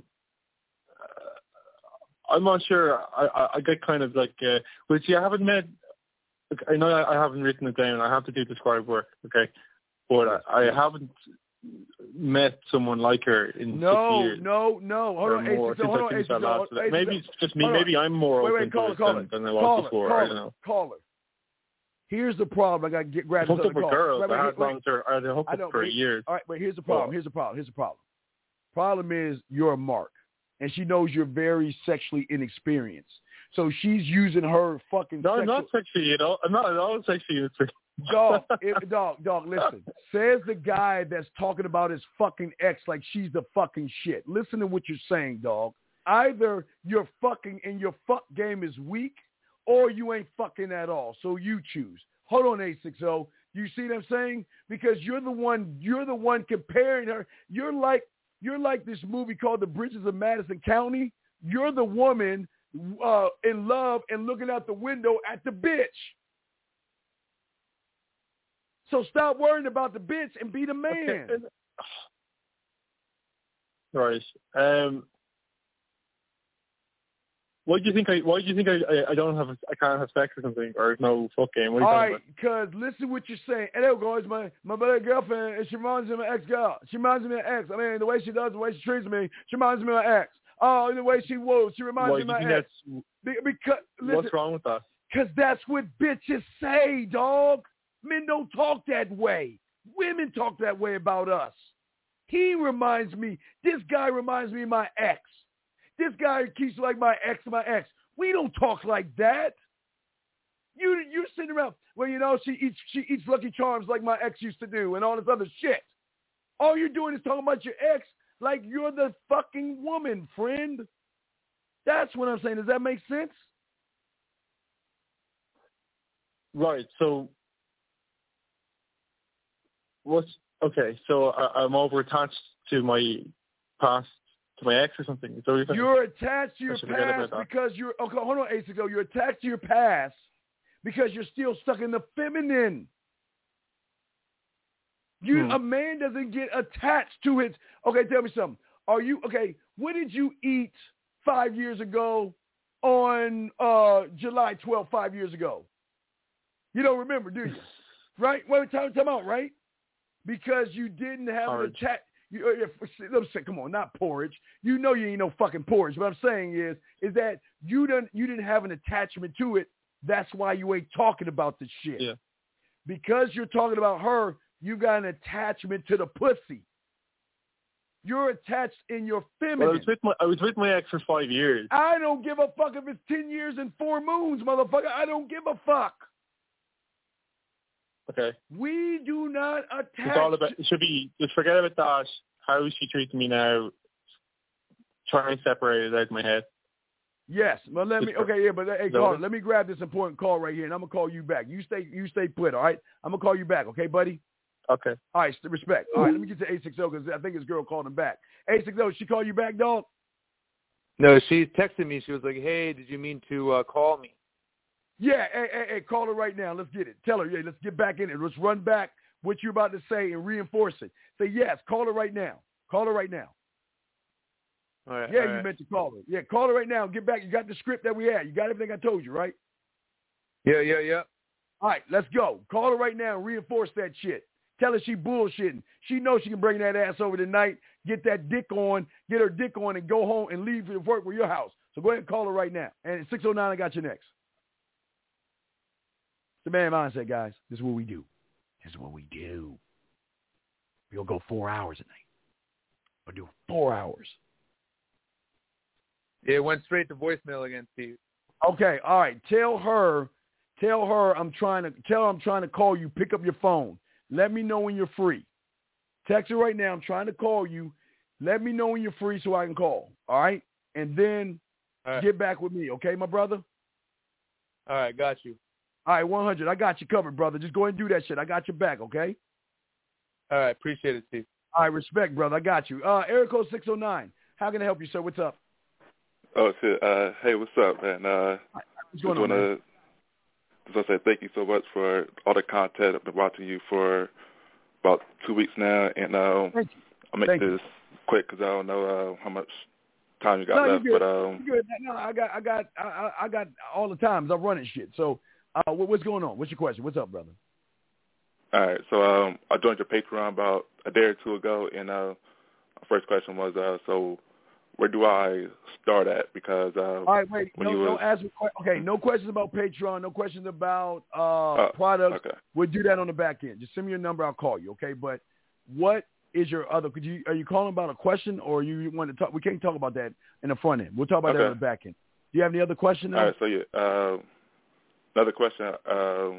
I'm not sure, I, I get kind of like, uh, well, see, I haven't met, I know I haven't written it down, I have to do the scribe work, okay? But I, I haven't met someone like her in no, six years. No, no, no. Hold on, more, H six, hold on, H six, hold on, maybe it's just me. Maybe I'm more wait, open wait, call to it, call it it. than, than I was call before. It, call I don't know. Call her. Here's the problem. I got to get grab this hooked up with call. girls. Wait, wait, I had wait, long term. I had hooked up for wait. years. All right, but here's the problem. Oh. Here's the problem. Here's the problem. Problem is you're a mark, and she knows you're very sexually inexperienced. So she's using her fucking. No, sexual... I'm not sexually. You know, I'm not at all sexually inexperienced. Dog, it, dog, dog, listen. Says the guy that's talking about his fucking ex like she's the fucking shit. Listen to what you're saying, dog. Either you're fucking and your fuck game is weak, or you ain't fucking at all. So you choose. Hold on, A six O. You see what I'm saying? Because you're the one, you're the one comparing her. You're like, you're like this movie called The Bridges of Madison County. You're the woman uh, in love and looking out the window at the bitch. So stop worrying about the bitch and be the man. Okay. Right. Um. Why do you think I? Why do you think I? I, I don't have. A, I can't have sex or something, or no fuck game? What are you All talking right, because listen what you're saying. And there goes my my better girlfriend, and she reminds me of my ex girl. She reminds me of my ex. I mean, the way she does, the way she treats me, she reminds me of my ex. Oh, the way she was, she reminds Why me of my do you ex. think that's, because listen, what's wrong with that? Because that's what bitches say, dog. Men don't talk that way. Women talk that way about us. He reminds me, this guy reminds me of my ex. This guy keeps like my ex, my ex. We don't talk like that. You, you're sitting around, well, you know, she eats, she eats Lucky Charms like my ex used to do and all this other shit. All you're doing is talking about your ex like you're the fucking woman, friend. That's what I'm saying. Does that make sense? Right. So, what's okay? So I, I'm over attached to my past, to my ex or something. Is that what you're saying? You're attached to your past because you're okay. Hold on, A six O. You're attached to your past because you're still stuck in the feminine. You, hmm. A man doesn't get attached to it. Okay, tell me something. Are you okay? What did you eat five years ago on uh, July twelfth? Five years ago. You don't remember, do you? Right? Well, time, time out, right? Because you didn't have porridge. An attack. You, if, let me say, come on, not porridge. You know you ain't no fucking porridge. What I'm saying is, is that you didn't, you didn't have an attachment to it. That's why you ain't talking about the shit. Yeah. Because you're talking about her, you got an attachment to the pussy. You're attached in your feminine. Well, I was with my, I was with my ex for five years. I don't give a fuck if it's ten years and four moons, motherfucker. I don't give a fuck. Okay. We do not attach. It's all about. It should be. Just forget about that. How is she treating me now? Try and separate it out of my head. Yes. Well, let me. Okay, yeah, but hey, Carl, let me grab this important call right here, and I'm gonna call you back. You stay, you stay put. All right. I'm gonna call you back. Okay, buddy. Okay. All right. Respect. All right. Let me get to eight six zero because I think this girl called him back. eight six zero. She called you back, dog? No, she texted me. She was like, "Hey, did you mean to uh, call me?" Yeah. Hey, hey, hey, call her right now. Let's get it. Tell her. Yeah. Let's get back in it. Let's run back what you're about to say and reinforce it. Say yes. Call her right now. Call her right now. All right, yeah, all you right. meant to call her. Yeah, call her right now. Get back. You got the script that we had. You got everything I told you, right? Yeah, yeah, yeah. All right, let's go. Call her right now and reinforce that shit. Tell her she bullshitting. She knows she can bring that ass over tonight, get that dick on, get her dick on, and go home and leave to work with your house. So go ahead and call her right now. And six oh nine, I got you next. The man mindset, guys. This is what we do. This is what we do. We'll go four hours a night. We'll do four hours. Yeah, it went straight to voicemail again, Steve. Okay, all right. Tell her, tell her I'm trying to tell her I'm trying to call you. Pick up your phone. Let me know when you're free. Text her right now. I'm trying to call you. Let me know when you're free so I can call. All right, and then right. Get back with me. Okay, my brother. All right, got you. All right, one hundred. I got you covered, brother. Just go ahead and do that shit. I got your back. Okay. All right, appreciate it, Steve. All right, respect, brother. I got you. Uh, area code six oh nine. How can I help you, sir? What's up? Oh shit! Uh, hey, what's up, man? Uh, what's just want to just want to say thank you so much for all the content I've been watching you for about two weeks now, and uh, I'll make thank this you. quick because I don't know uh, how much time you got no, left. You're good. But um, You're good. No, I got, I got, I, I got all the times. I'm running shit. So, uh, what, what's going on? What's your question? What's up, brother? all right, so um, I joined your Patreon about a day or two ago, and uh, my first question was, uh, so. Where do I start at? Because uh, all right, wait, when no, you was, don't ask me. Okay, no questions about Patreon. No questions about uh, uh, products. Okay. We'll do that on the back end. Just send me your number. I'll call you. Okay, but what is your other? Could you are you calling about a question or you want to talk? We can't talk about that in the front end. We'll talk about okay. that on the back end. Do you have any other question? Now? All right. So yeah, uh, another question. Um,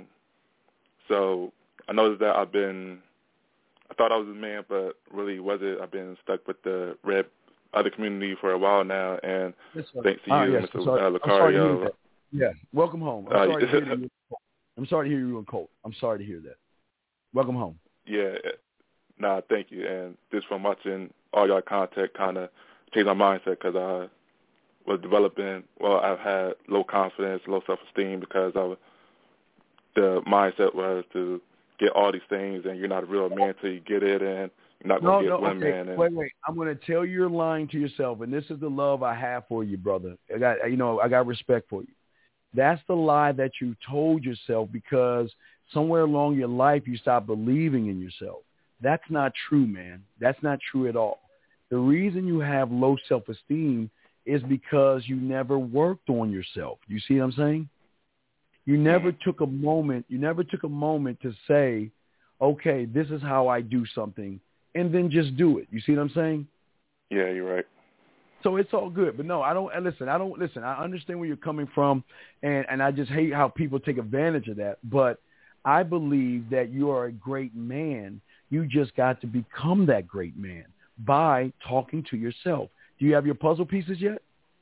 so I noticed that I've been. I thought I was a man, but really wasn't. I've been stuck with the red. Other community for a while now, and yes, thanks to you, ah, yes. Mister Sorry. Uh, Lucario. Yeah, welcome home. I'm uh, sorry to hear you. I'm sorry to hear you in cold. I'm sorry to hear that. Welcome home. Yeah, nah, thank you. And just from watching all your content, kind of changed my mindset because I was developing. Well, I've had low confidence, low self-esteem because I was, the mindset was to get all these things, and you're not a real man until you get it, and you're not going to no, get no, women. Okay. And, wait, wait. I'm going to tell you you're lying to yourself, and this is the love I have for you, brother. I got, you know, I got respect for you. That's the lie that you told yourself because somewhere along your life you stopped believing in yourself. That's not true, man. That's not true at all. The reason you have low self-esteem is because you never worked on yourself. You see what I'm saying? You never took a moment. You never took a moment to say, okay, this is how I do something, and then just do it. You see what I'm saying? Yeah, you're right. So it's all good. But no, I don't listen. I don't listen. I understand where you're coming from, and, and I just hate how people take advantage of that. But I believe that you are a great man. You just got to become that great man by talking to yourself. Do you have your puzzle pieces yet?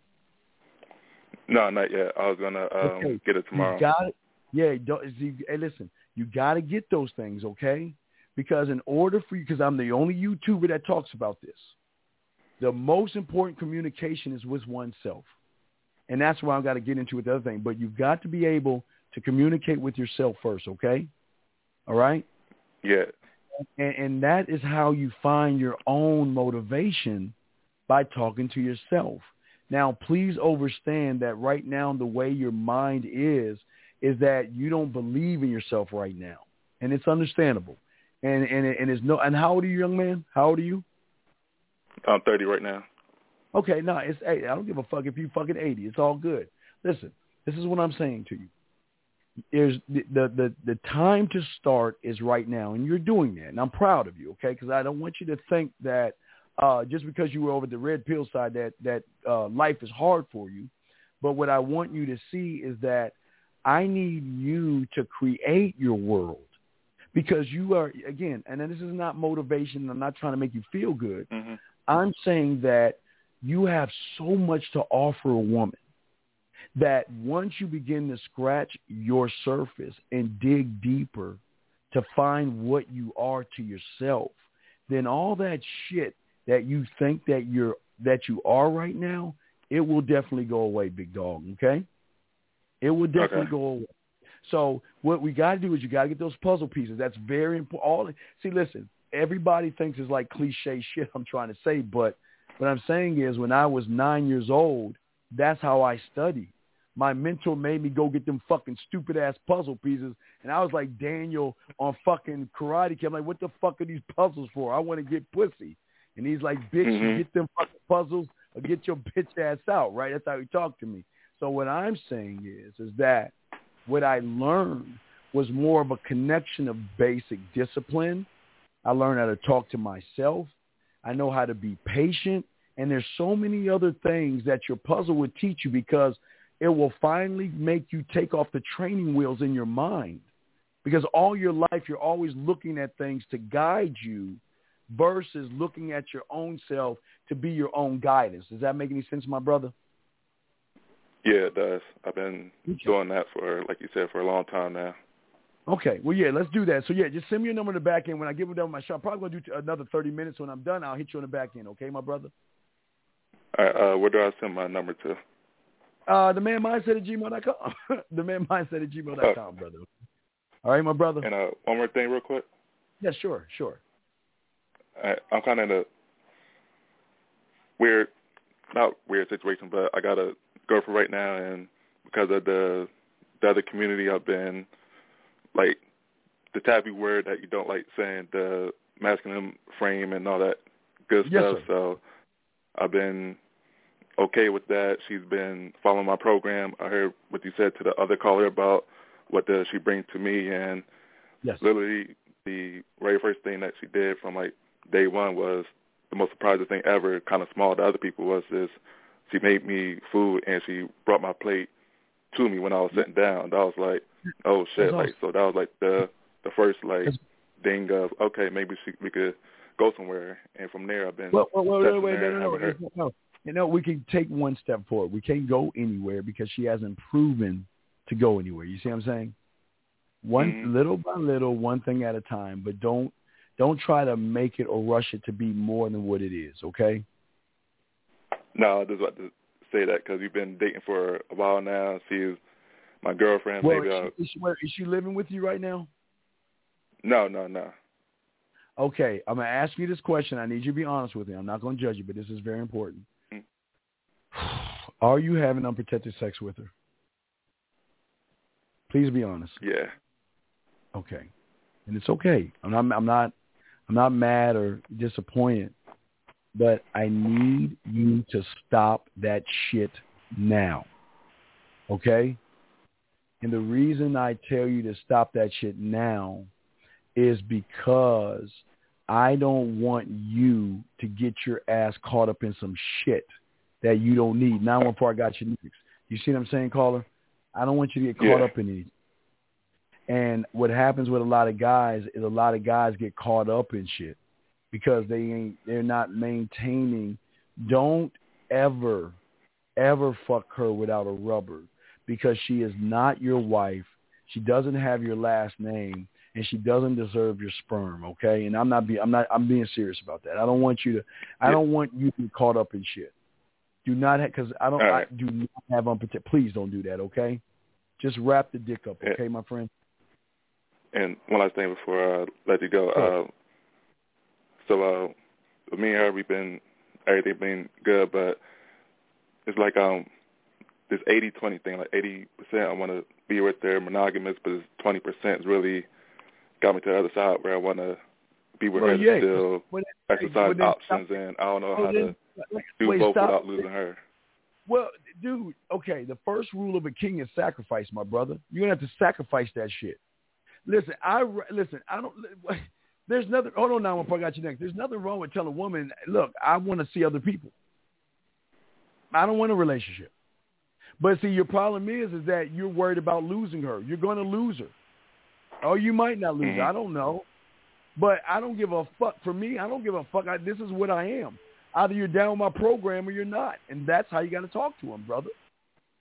No, not yet. I was gonna um, okay. get it tomorrow. You got it. Yeah. Don't, hey, listen. You got to get those things, okay? Because in order for you, because I'm the only YouTuber that talks about this, the most important communication is with oneself. And that's why I've got to get into it, the other thing. But you've got to be able to communicate with yourself first, okay? All right? Yeah. And, and that is how you find your own motivation by talking to yourself. Now, please understand that right now the way your mind is, is that you don't believe in yourself right now. And it's understandable. And and and it's no and how old are you, young man? How old are you? I'm thirty right now. Okay, no, it's hey, I don't give a fuck if you fucking eighty. It's all good. Listen, this is what I'm saying to you. Is the, the the the time to start is right now, and you're doing that, and I'm proud of you, okay? Because I don't want you to think that uh, just because you were over the red pill side that that uh, life is hard for you. But what I want you to see is that I need you to create your world because you are, again, and this is not motivation. I'm not trying to make you feel good. Mm-hmm. I'm saying that you have so much to offer a woman. that once you begin to scratch your surface and dig deeper to find what you are to yourself, then all that shit that you think that you're that you are right now, it will definitely go away, big dog, okay? It will definitely okay. go away. So what we got to do is you got to get those puzzle pieces. That's very important. All See, listen, everybody thinks it's like cliche shit I'm trying to say, but what I'm saying is when I was nine years old, that's how I studied. My mentor made me go get them fucking stupid-ass puzzle pieces, and I was like Daniel on fucking Karate Kid. I'm like, what the fuck are these puzzles for? I want to get pussy. And he's like, bitch, mm-hmm. you get them fucking puzzles or get your bitch ass out, right? That's how he talked to me. So what I'm saying is, is that what I learned was more of a connection of basic discipline. I learned how to talk to myself. I know how to be patient. And there's so many other things that your puzzle would teach you because it will finally make you take off the training wheels in your mind. Because all your life, you're always looking at things to guide you versus looking at your own self to be your own guidance. Does that make any sense, my brother? Yeah, it does. I've been okay. doing that for, like you said, for a long time now. Okay. Well, yeah, let's do that. So, yeah, just send me your number in the back end. When I give it down my shot, I'm probably going to do another thirty minutes. When I'm done, I'll hit you on the back end. Okay, my brother? All right. Uh, where do I send my number to? Uh, the man mindset at gmail dot com. the man mindset at gmail dot com, oh. brother. All right, my brother. And uh, one more thing real quick. Yeah, sure, sure. I, I'm kind of in a weird, not weird situation, but I got a girlfriend right now, and because of the, the other community, I've been, like, the taboo word that you don't like saying, the masculine frame and all that good yes, stuff. Sir. So I've been okay with that. She's been following my program. I heard what you said to the other caller about what does she bring to me, and yes. literally the very first thing that she did from like day one was the most surprising thing ever, kind of small to other people, was this: she made me food and she brought my plate to me when I was sitting down. And I was like, oh shit! That's like awesome. So that was like the the first like That's... thing of okay, maybe she, we could go somewhere. And from there, I've been well, well, well, wait, wait, there, no, no, no, no. You know, we can take one step forward. We can't go anywhere because she hasn't proven to go anywhere. You see what I'm saying? One mm-hmm. little by little, one thing at a time. But don't don't try to make it or rush it to be more than what it is. Okay? No, I just want to say that because we've been dating for a while now. She's my girlfriend. Well, maybe is, she, is, she, where, is she living with you right now? No, no, no. Okay, I'm gonna ask you this question. I need you to be honest with me. I'm not gonna judge you, but this is very important. Are you having unprotected sex with her? Please be honest. Yeah. Okay. And it's okay. I'm not I'm not I'm not mad or disappointed, but I need you to stop that shit now. Okay? And the reason I tell you to stop that shit now is because I don't want you to get your ass caught up in some shit that you don't need. Now before I got you next. You see what I'm saying, caller? I don't want you to get caught yeah. up in anything. And what happens with a lot of guys is a lot of guys get caught up in shit because they ain't they're not maintaining. Don't ever, ever fuck her without a rubber because she is not your wife. She doesn't have your last name. And she doesn't deserve your sperm, okay? And I'm not being, I'm not, I'm being serious about that. I don't want you to, I don't want you to be caught up in shit. Do not have, because I don't, right. I do not have unprotected. Please don't do that, okay? Just wrap the dick up, okay, my friend? And one last thing before I let you go. Sure. Uh, so, uh, with me and her, we've been, everything been good, but it's like um this eighty twenty thing, like eighty percent I want to be with her, monogamous, but this twenty percent is really got me to the other side where I want to be with well, her yeah. to still well, exercise well, options, and I don't know well, how then, to do wait, both stop. without losing her. Well, dude, okay, the first rule of a king is sacrifice, my brother. You're going to have to sacrifice that shit. Listen, I, listen, I don't, there's nothing, hold on now before I got you next. There's nothing wrong with telling a woman, look, I want to see other people. I don't want a relationship. But see, your problem is, is that you're worried about losing her. You're going to lose her. Or you might not lose mm-hmm. her. I don't know. But I don't give a fuck. For me, I don't give a fuck. I, this is what I am. Either you're down with my program or you're not. And that's how you got to talk to him, brother.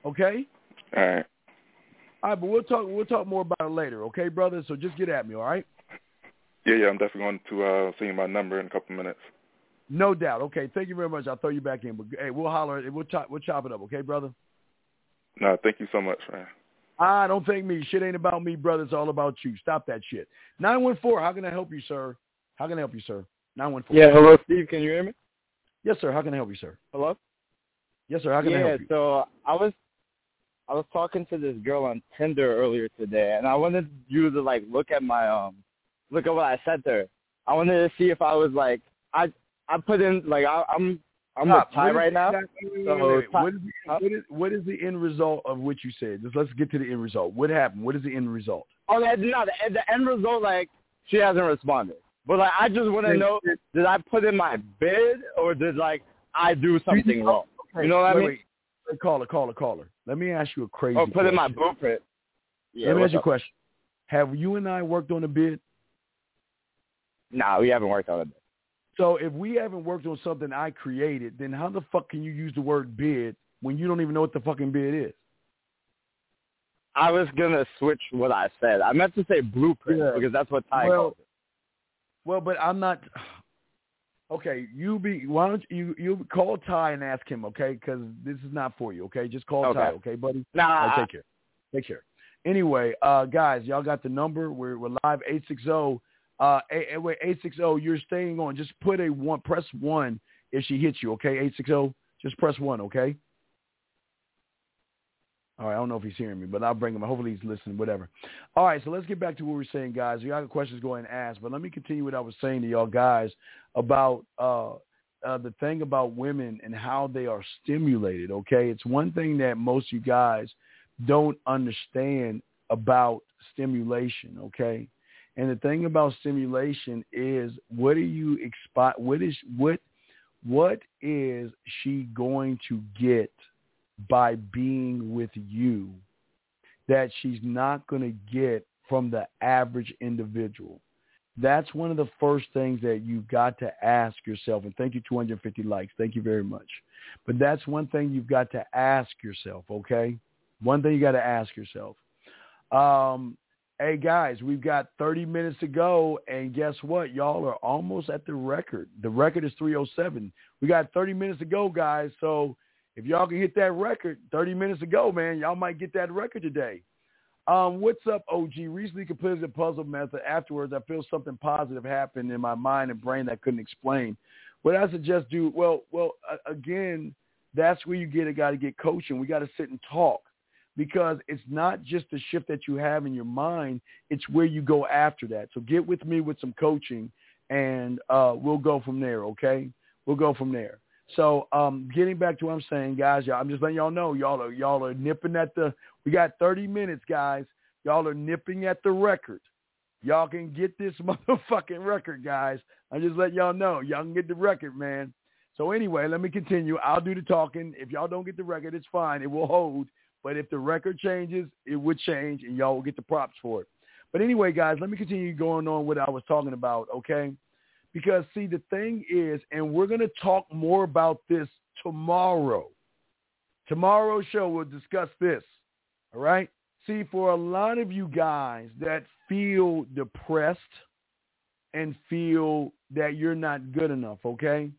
Okay? All right. All right, but we'll talk we'll talk more about it later, okay, brother? So just get at me, all right? Yeah, yeah, I'm definitely going to uh, send you my number in a couple minutes. No doubt. Okay, thank you very much. I'll throw you back in. But hey, we'll holler. We'll chop. We'll chop it up. Okay, brother. No, thank you so much, man. Ah, don't thank me. Shit ain't about me, brother. It's all about you. Stop that shit. nine one four. How can I help you, sir? How can I help you, sir? nine one four. Yeah. Hello, Steve. Can you hear me? Yes, sir. How can I help you, sir? Hello. Yes, sir. How can yeah, I help you? so I was I was talking to this girl on Tinder earlier today, and I wanted you to like look at my um look at what I said to her. I wanted to see if I was like I I put in like I, I'm I'm Stop. with Ty right now. Wait, wait, So wait, wait. Ty, What, is the, huh? what, is, what is the end result of what you said? Just let's get to the end result. What happened? What is the end result? Oh, that, no, the, the end result, like, she hasn't responded. But, like, I just want to know, did I put in my bid or did, like, I do something wrong? Okay. You know what wait, I mean? Wait. Wait, caller, caller, caller. Let me ask you a crazy Or put question. in my blueprint. Yeah, Let me ask you a up? question. Have you and I worked on a bid? Nah, we haven't worked on it. So if we haven't worked on something I created, then how the fuck can you use the word bid when you don't even know what the fucking bid is? I was going to switch what I said. I meant to say blueprint yeah. because that's what Ty well, called it. Well, but I'm not. Okay, you be. Why don't you you call Ty and ask him? Okay, because this is not for you. Okay, just call okay. Ty. Okay, buddy. Nah. Right, take care. Take care. Anyway, uh, guys, y'all got the number. We're we're live eight six zero. Uh, eight, wait eight six zero. You're staying on. Just put a one. Press one if she hits you. Okay, eight six zero. Just press one. Okay. All right, I don't know if he's hearing me, but I'll bring him. Hopefully he's listening, whatever. All right, so let's get back to what we were saying, guys. If you got questions, go ahead and ask. But let me continue what I was saying to y'all guys about uh, uh, the thing about women and how they are stimulated, okay? It's one thing that most of you guys don't understand about stimulation, okay? And the thing about stimulation is what do you expect? What is, what, what is she going to get by being with you that she's not going to get from the average individual? That's one of the first things that you've got to ask yourself. And thank you, two hundred fifty likes. Thank you very much. But that's one thing you've got to ask yourself, okay? One thing you got to ask yourself. Um, hey, guys, we've got thirty minutes to go, and guess what? Y'all are almost at the record. The record is three oh seven. We got thirty minutes to go, guys, so if y'all can hit that record, thirty minutes ago, man, y'all might get that record today. Um, what's up, O G? Recently completed the puzzle method. Afterwards, I feel something positive happened in my mind and brain that I couldn't explain. What I suggest do, well, well, uh, again, that's where you get a guy to get coaching. We got to sit and talk because it's not just the shift that you have in your mind. It's where you go after that. So get with me with some coaching, and uh, we'll go from there, okay? We'll go from there. So um, getting back to what I'm saying, guys, y'all, I'm just letting y'all know, y'all are y'all are nipping at the. We got thirty minutes, guys. Y'all are nipping at the record. Y'all can get this motherfucking record, guys. I'm just letting y'all know, y'all can get the record, man. So anyway, let me continue. I'll do the talking. If y'all don't get the record, it's fine. It will hold. But if the record changes, it would change, and y'all will get the props for it. But anyway, guys, let me continue going on what I was talking about, okay? Because, see, the thing is, and we're going to talk more about this tomorrow. Tomorrow's show, we'll discuss this, all right? See, for a lot of you guys that feel depressed and feel that you're not good enough, okay?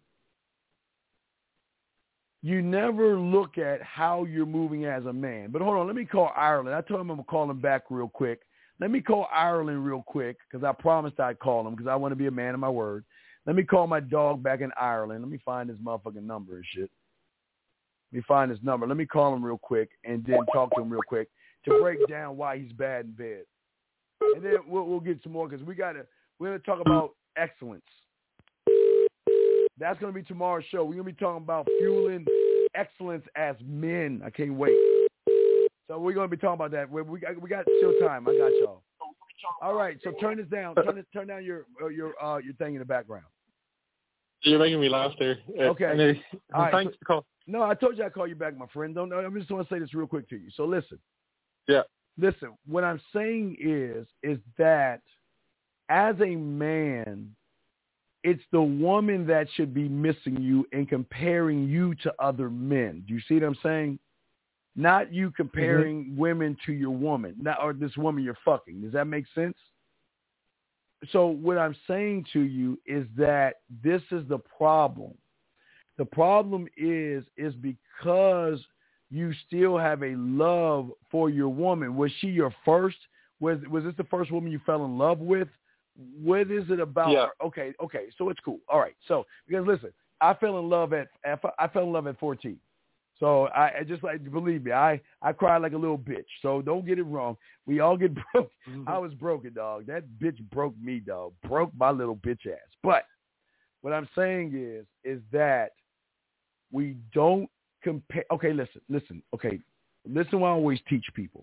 You never look at how you're moving as a man. But hold on, let me call Ireland. I told him I'm going to call him back real quick. Let me call Ireland real quick because I promised I'd call him because I want to be a man of my word. Let me call my dog back in Ireland. Let me find his motherfucking number and shit. Let me find his number. Let me call him real quick and then talk to him real quick to break down why he's bad in bed. And then we'll, we'll get some more because we got to, we're going to talk about excellence. That's going to be tomorrow's show. We're going to be talking about fueling excellence as men. I can't wait. So we're going to be talking about that. We, we, got, we got still time. I got y'all. All right. So turn this down. Turn, it, turn down your your uh, your thing in the background. You're making me laugh there. Okay. Uh, right, thanks so, for calling. No, I told you I'd call you back, my friend. Don't. I'm just want to say this real quick to you. So listen. Yeah. Listen. What I'm saying is, is that as a man, it's the woman that should be missing you and comparing you to other men. Do you see what I'm saying? not you comparing mm-hmm. women to your woman, not or this woman you're fucking. Does that make sense? So what I'm saying to you is that this is the problem. The problem is is because you still have a love for your woman. Was she your first? Was was this the first woman you fell in love with? What is it about yeah. her? Okay, okay, so it's cool. All right, so because listen, I fell in love at I fell in love at fourteen. So I, I just like believe me, I I cried like a little bitch. So don't get it wrong. We all get broke. Mm-hmm. I was broken, dog. That bitch broke me, dog. Broke my little bitch ass. But what I'm saying is is that we don't compare. Okay, listen, listen. Okay, listen. What I always teach people: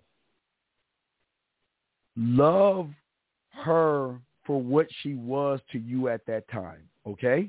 love her for what she was to you at that time. Okay.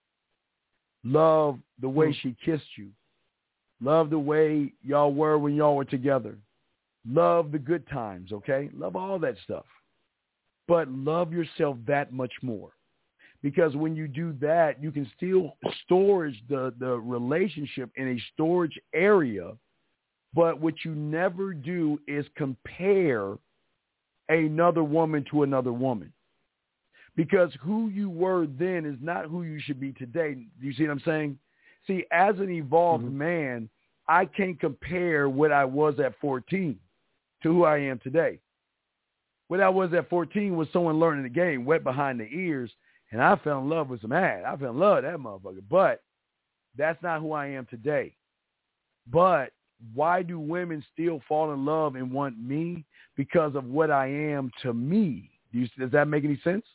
Love the way mm-hmm. she kissed you. Love the way y'all were when y'all were together. Love the good times, okay? Love all that stuff. But love yourself that much more. Because when you do that, you can still storage the, the relationship in a storage area. But what you never do is compare another woman to another woman. Because who you were then is not who you should be today. Do you see what I'm saying? See, as an evolved mm-hmm. man, I can't compare what I was at fourteen to who I am today. What I was at fourteen was someone learning the game, wet behind the ears, and I fell in love with some ass. I fell in love with that motherfucker. But that's not who I am today. But why do women still fall in love and want me? Because of what I am to me. Do you, does that make any sense?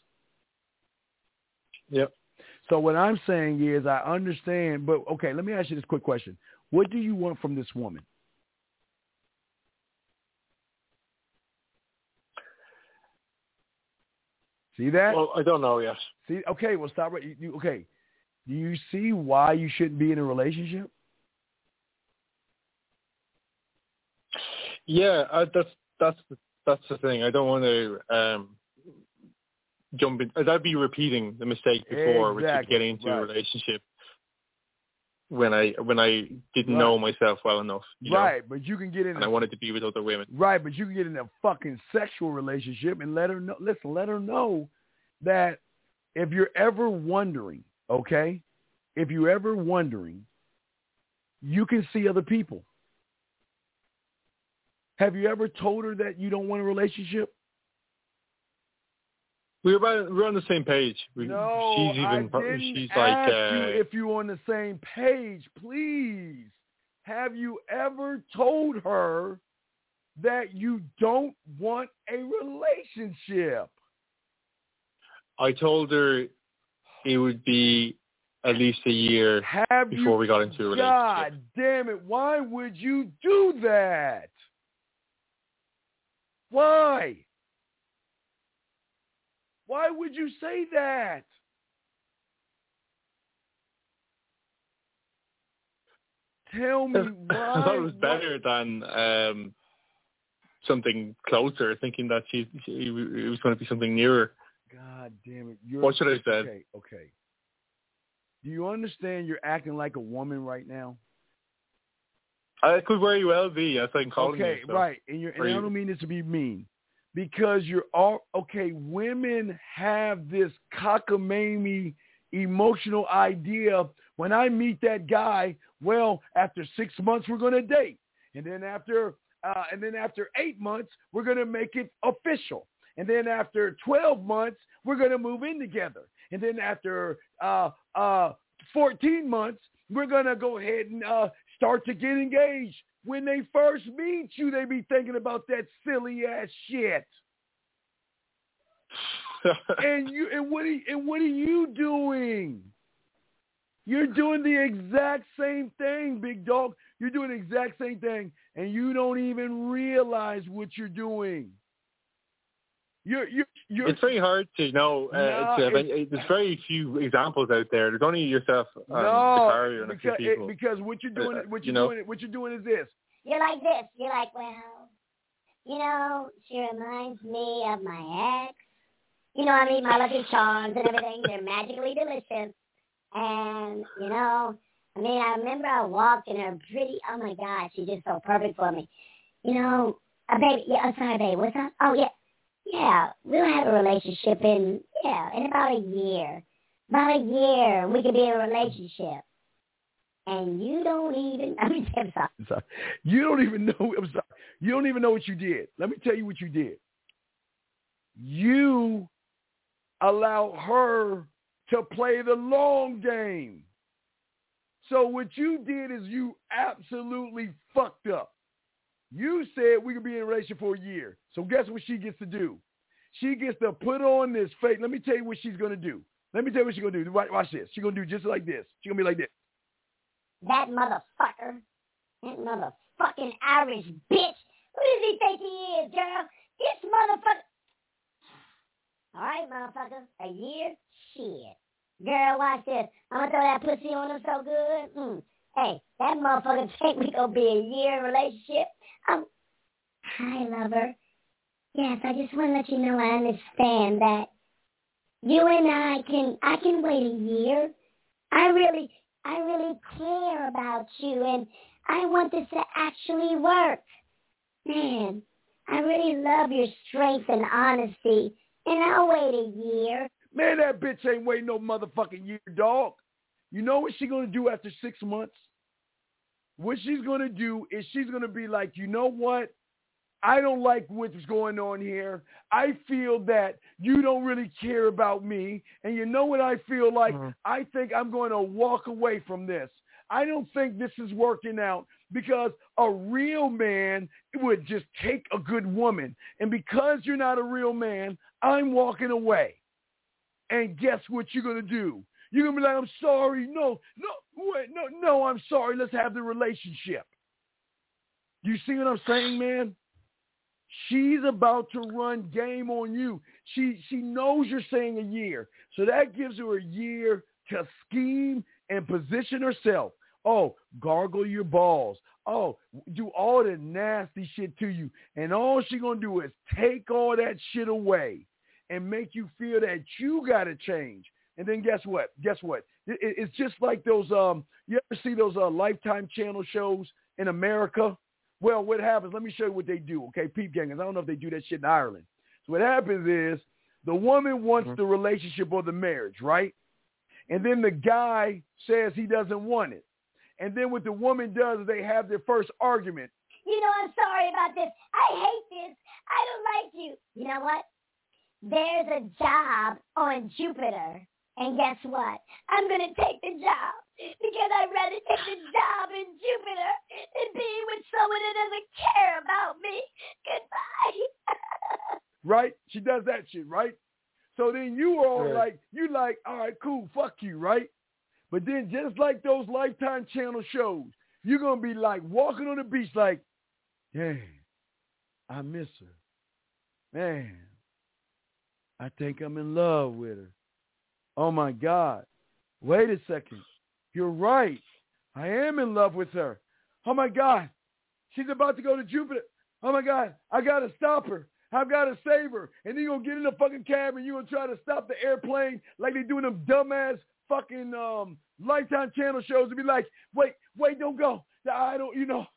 Yep. So what I'm saying is I understand, but okay, let me ask you this quick question. What do you want from this woman? See that? Well, I don't know yet. See, okay, well, stop right. You, you, okay, do you see why you shouldn't be in a relationship? Yeah, I, that's that's the, that's the thing. I don't want to um, jump in. That'd be repeating the mistake before, exactly. which is getting into right. a relationship when I when I didn't right. know myself well enough. You right, know? but you can get in. And a, I wanted to be with other women. Right, but you can get in a fucking sexual relationship and let her know. Listen, let her know that if you're ever wondering, okay, if you're ever wondering, you can see other people. Have you ever told her that you don't want a relationship? We're about, we're on the same page. We, no, she's even. I didn't she's ask like. Uh, you if you're on the same page. Please, have you ever told her that you don't want a relationship? I told her it would be at least a year have before you, we got into a relationship. God damn it! Why would you do that? Why? Why would you say that? Tell me why. I thought it was better what? than um, something closer, thinking that she, she it was going to be something nearer. God damn it. You're, what should I say? Okay, okay. Do you understand you're acting like a woman right now? I could very well be. Yes, I can call okay, me. So. right. And, you're, and I don't mean this to be mean. Because you're all, okay, women have this cockamamie emotional idea. When I meet that guy, well, after six months, we're going to date. And then after, uh, and then after eight months, we're going to make it official. And then after twelve months, we're going to move in together. And then after uh, uh, fourteen months, we're going to go ahead and uh, start to get engaged. When they first meet you, they be thinking about that silly ass shit. and you and what are, and what are you doing? You're doing the exact same thing, big dog. You're doing the exact same thing, and you don't even realize what you're doing. You're you're. you're it's very hard to know. Uh, no, to, it's, there's very few examples out there. There's only yourself, um, no, Victoria, and because, a few people. It, because what you're doing, uh, what you're you're know? doing, what you're doing is this. You're like this. You're like, well, you know, she reminds me of my ex. You know, I mean, my Lucky Charms and everything. They're magically delicious. And, you know, I mean, I remember I walked in her pretty, oh my God, she's just so perfect for me. You know, uh, baby, yeah, I'm sorry, babe, what's up? Oh, yeah, yeah, we'll have a relationship in, yeah, in about a year. About a year, we could be in a relationship. And you don't even, I mean, I'm sorry. I'm sorry. You don't even know, I'm sorry. You don't even know what you did. Let me tell you what you did. You allowed her to play the long game. So what you did is you absolutely fucked up. You said we could be in a relationship for a year. So guess what she gets to do? She gets to put on this fake. Let me tell you what she's going to do. Let me tell you what she's going to do. Watch, watch this. She's going to do just like this. She's going to be like this. That motherfucker, that motherfucking Irish bitch. Who does he think he is, girl? This motherfucker. All right, motherfucker. A year? Shit. Girl, watch this. I'm going to throw that pussy on him so good. Mm. Hey, that motherfucker think we going to be a year relationship. Um, hi, lover. Yes, I just want to let you know I understand that you and I can, I can wait a year. I really, I really care about you, and I want this to actually work. Man, I really love your strength and honesty, and I'll wait a year. Man, that bitch ain't waiting no motherfucking year, dog. You know what she's going to do after six months? What she's going to do is she's going to be like, you know what? I don't like what's going on here. I feel that you don't really care about me. And you know what I feel like? Mm-hmm. I think I'm going to walk away from this. I don't think this is working out because a real man would just take a good woman. And because you're not a real man, I'm walking away. And guess what you're going to do? You're going to be like, I'm sorry. No, no, wait, no, no, I'm sorry. Let's have the relationship. You see what I'm saying, man? She's about to run game on you. She she knows you're saying a year. So that gives her a year to scheme and position herself. Oh, gargle your balls. Oh, do all the nasty shit to you. And all she's going to do is take all that shit away and make you feel that you got to change. And then guess what? Guess what? It, it's just like those, um, you ever see those uh, Lifetime channel shows in America? Well, what happens, let me show you what they do, okay, peep gangers. I don't know if they do that shit in Ireland. So what happens is the woman wants mm-hmm. the relationship or the marriage, right? And then the guy says he doesn't want it. And then what the woman does is they have their first argument. You know, I'm sorry about this. I hate this. I don't like you. You know what? There's a job on Jupiter. And guess what? I'm going to take the job because I'd rather take the job in Jupiter than be with someone that doesn't care about me. Goodbye. Right? She does that shit, right? So then you are all right. like, you like, all right, cool, fuck you, right? But then just like those Lifetime channel shows, you're going to be like walking on the beach like, dang, I miss her. Man, I think I'm in love with her. Oh, my God. Wait a second. You're right. I am in love with her. Oh, my God. She's about to go to Jupiter. Oh, my God. I got to stop her. I've got to save her. And then you're going to get in the fucking cab and you're going to try to stop the airplane like they do in them dumbass fucking um, Lifetime channel shows and be like, wait, wait, don't go. I don't, you know.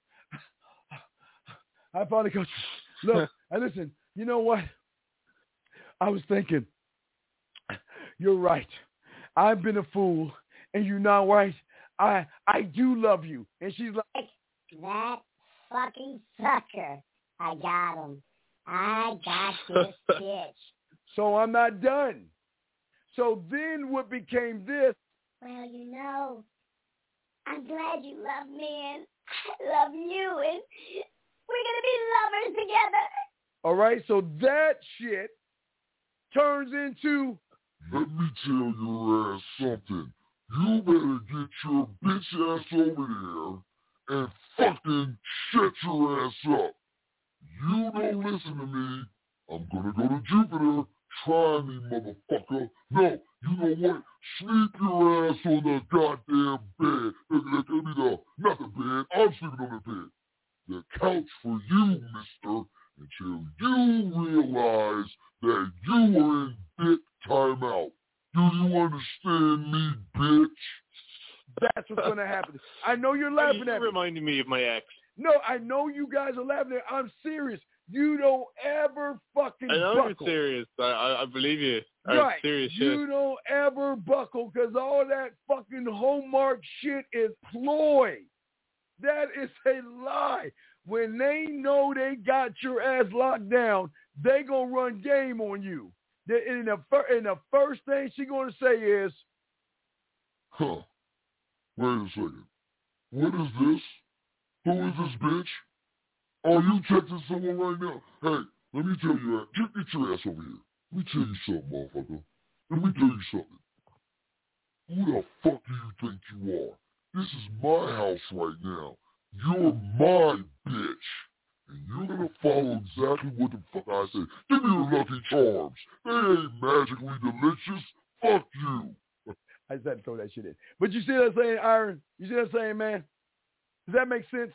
I finally got you. Look, and listen, you know what? I was thinking, you're right. I've been a fool, and you're not right. I I do love you. And she's like, that fucking sucker. I got him. I got this bitch. So I'm not done. So then what became this? Well, you know, I'm glad you love me, and I love you, and we're going to be lovers together. All right, so that shit turns into, let me tell your ass something. You better get your bitch ass over there and fucking shut your ass up. You don't listen to me. I'm gonna go to Jupiter. Try me, motherfucker. No, you know what? Sleep your ass on the goddamn bed. Give me the, not the bed. I'm sleeping on the bed. The couch for you, mister, until you realize that you are in big time out. Do you understand me, bitch? That's what's going to happen. I know you're laughing you're at me. reminding me of my ex. No, I know you guys are laughing at me. I'm serious. You don't ever fucking I know buckle. you're serious. I, I, I believe you. I'm Right. serious You shit. don't ever buckle because all that fucking homework shit is ploy. That is a lie. When they know they got your ass locked down, they going to run game on you. And the, fir- and the first thing she going to say is, huh, wait a second. What is this? Who is this bitch? Are you texting someone right now? Hey, let me tell you that. Get, get your ass over here. Let me tell you something, motherfucker. Let me tell you something. Who the fuck do you think you are? This is my house right now. You're my bitch. And you're going to follow exactly what the fuck I say. Give me your Lucky Charms. They ain't magically delicious. Fuck you. I just had to throw that shit in. But you see what I'm saying, Iron? You see what I'm saying, man? Does that make sense?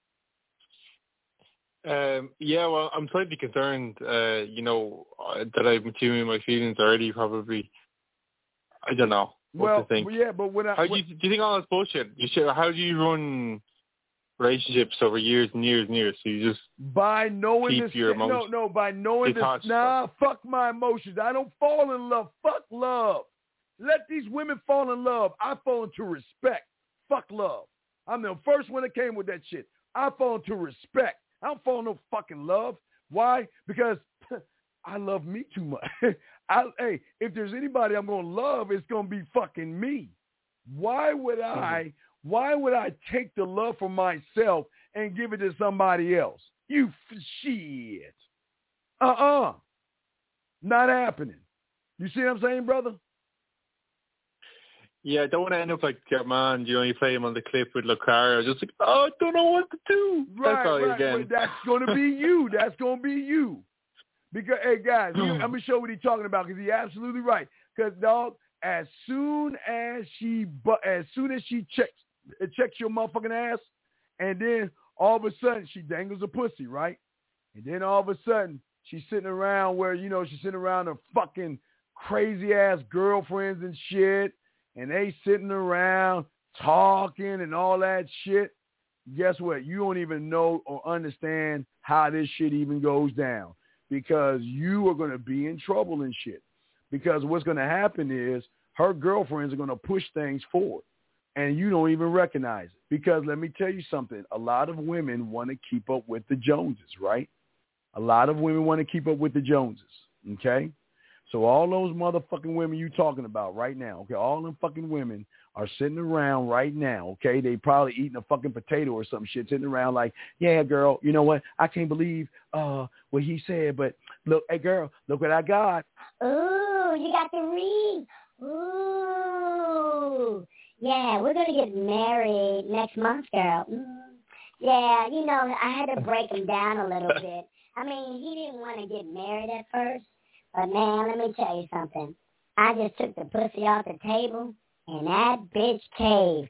Um, yeah, well, I'm slightly concerned, uh, you know, uh, that I'm assuming my feelings already probably. I don't know what well, to think. Yeah, but when I... How do, when, you, do you think all that's bullshit? You should, how do you run relationships over years and years and years? So you just by knowing keep this... your No, emotions no, by knowing this... detached. Nah, fuck my emotions. I don't fall in love. Fuck love. Let these women fall in love. I fall into respect. Fuck love. I'm the first one that came with that shit. I fall into respect. I don't fall in no fucking love. Why? Because I love me too much. I, hey, if there's anybody I'm going to love, it's going to be fucking me. Why would I, why would I take the love for myself and give it to somebody else? You f- shit. Uh-uh. Not happening. You see what I'm saying, brother? Yeah, I don't want to end up like your man. You know, you play him on the clip with Lucario. Just like, oh, I don't know what to do. Right, that's right. Again. Well, that's going to be you. That's going to be you. Because, hey, guys, I'm going to show what he's talking about because he's absolutely right. Because, dog, as soon as she bu- as soon as she checks checks your motherfucking ass, and then all of a sudden she dangles a pussy, right? And then all of a sudden she's sitting around where, you know, she's sitting around her fucking crazy-ass girlfriends and shit, and they sitting around talking and all that shit. Guess what? You don't even know or understand how this shit even goes down because you are going to be in trouble and shit. Because what's going to happen is her girlfriends are going to push things forward, and you don't even recognize it. Because let me tell you something. A lot of women want to keep up with the Joneses, right? A lot of women want to keep up with the Joneses, okay? So all those motherfucking women you talking about right now, okay, all them fucking women are sitting around right now, okay? They probably eating a fucking potato or some shit, sitting around like, yeah, girl, you know what? I can't believe uh, what he said, but look, hey, girl, look what I got. Ooh, you got the ring. Ooh. Yeah, we're going to get married next month, girl. Mm. Yeah, you know, I had to break him down a little bit. I mean, he didn't want to get married at first. But, man, let me tell you something. I just took the pussy off the table, and that bitch caved.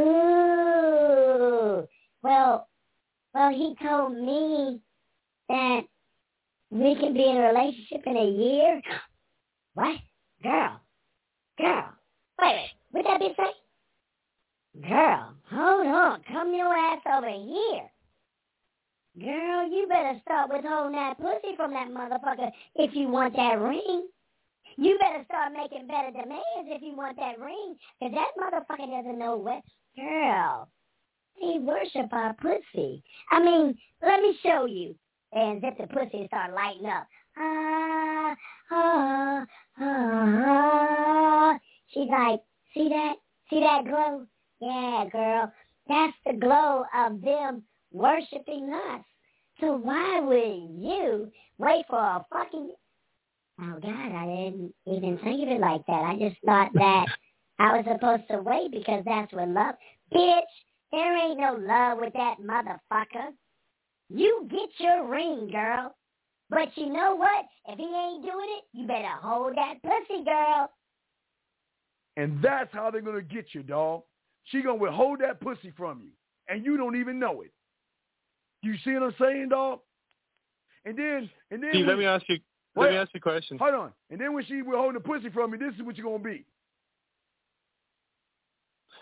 Ooh. Well, well, he told me that we can be in a relationship in a year. What? Girl. Girl. Wait, wait. What that bitch say? Girl, hold on. Come your ass over here. Girl, you better start withholding that pussy from that motherfucker if you want that ring. You better start making better demands if you want that ring, because that motherfucker doesn't know what. Girl, they worship our pussy. I mean, let me show you. And zip the pussy and start lighting up. Ah, ah, ah, ah. She's like, see that? See that glow? Yeah, girl. That's the glow of them worshiping us. So why would you wait for a fucking... Oh, God, I didn't even think of it like that. I just thought that I was supposed to wait because that's what love... Bitch, there ain't no love with that motherfucker. You get your ring, girl. But you know what? If he ain't doing it, you better hold that pussy, girl. And that's how they're going to get you, dog. She going to withhold that pussy from you, and you don't even know it. You see what I'm saying, dog? And then, and then. Steve, when, let me ask you. wait, let me ask you a question. Hold on. And then when she will hold the pussy from you, this is what you're gonna be.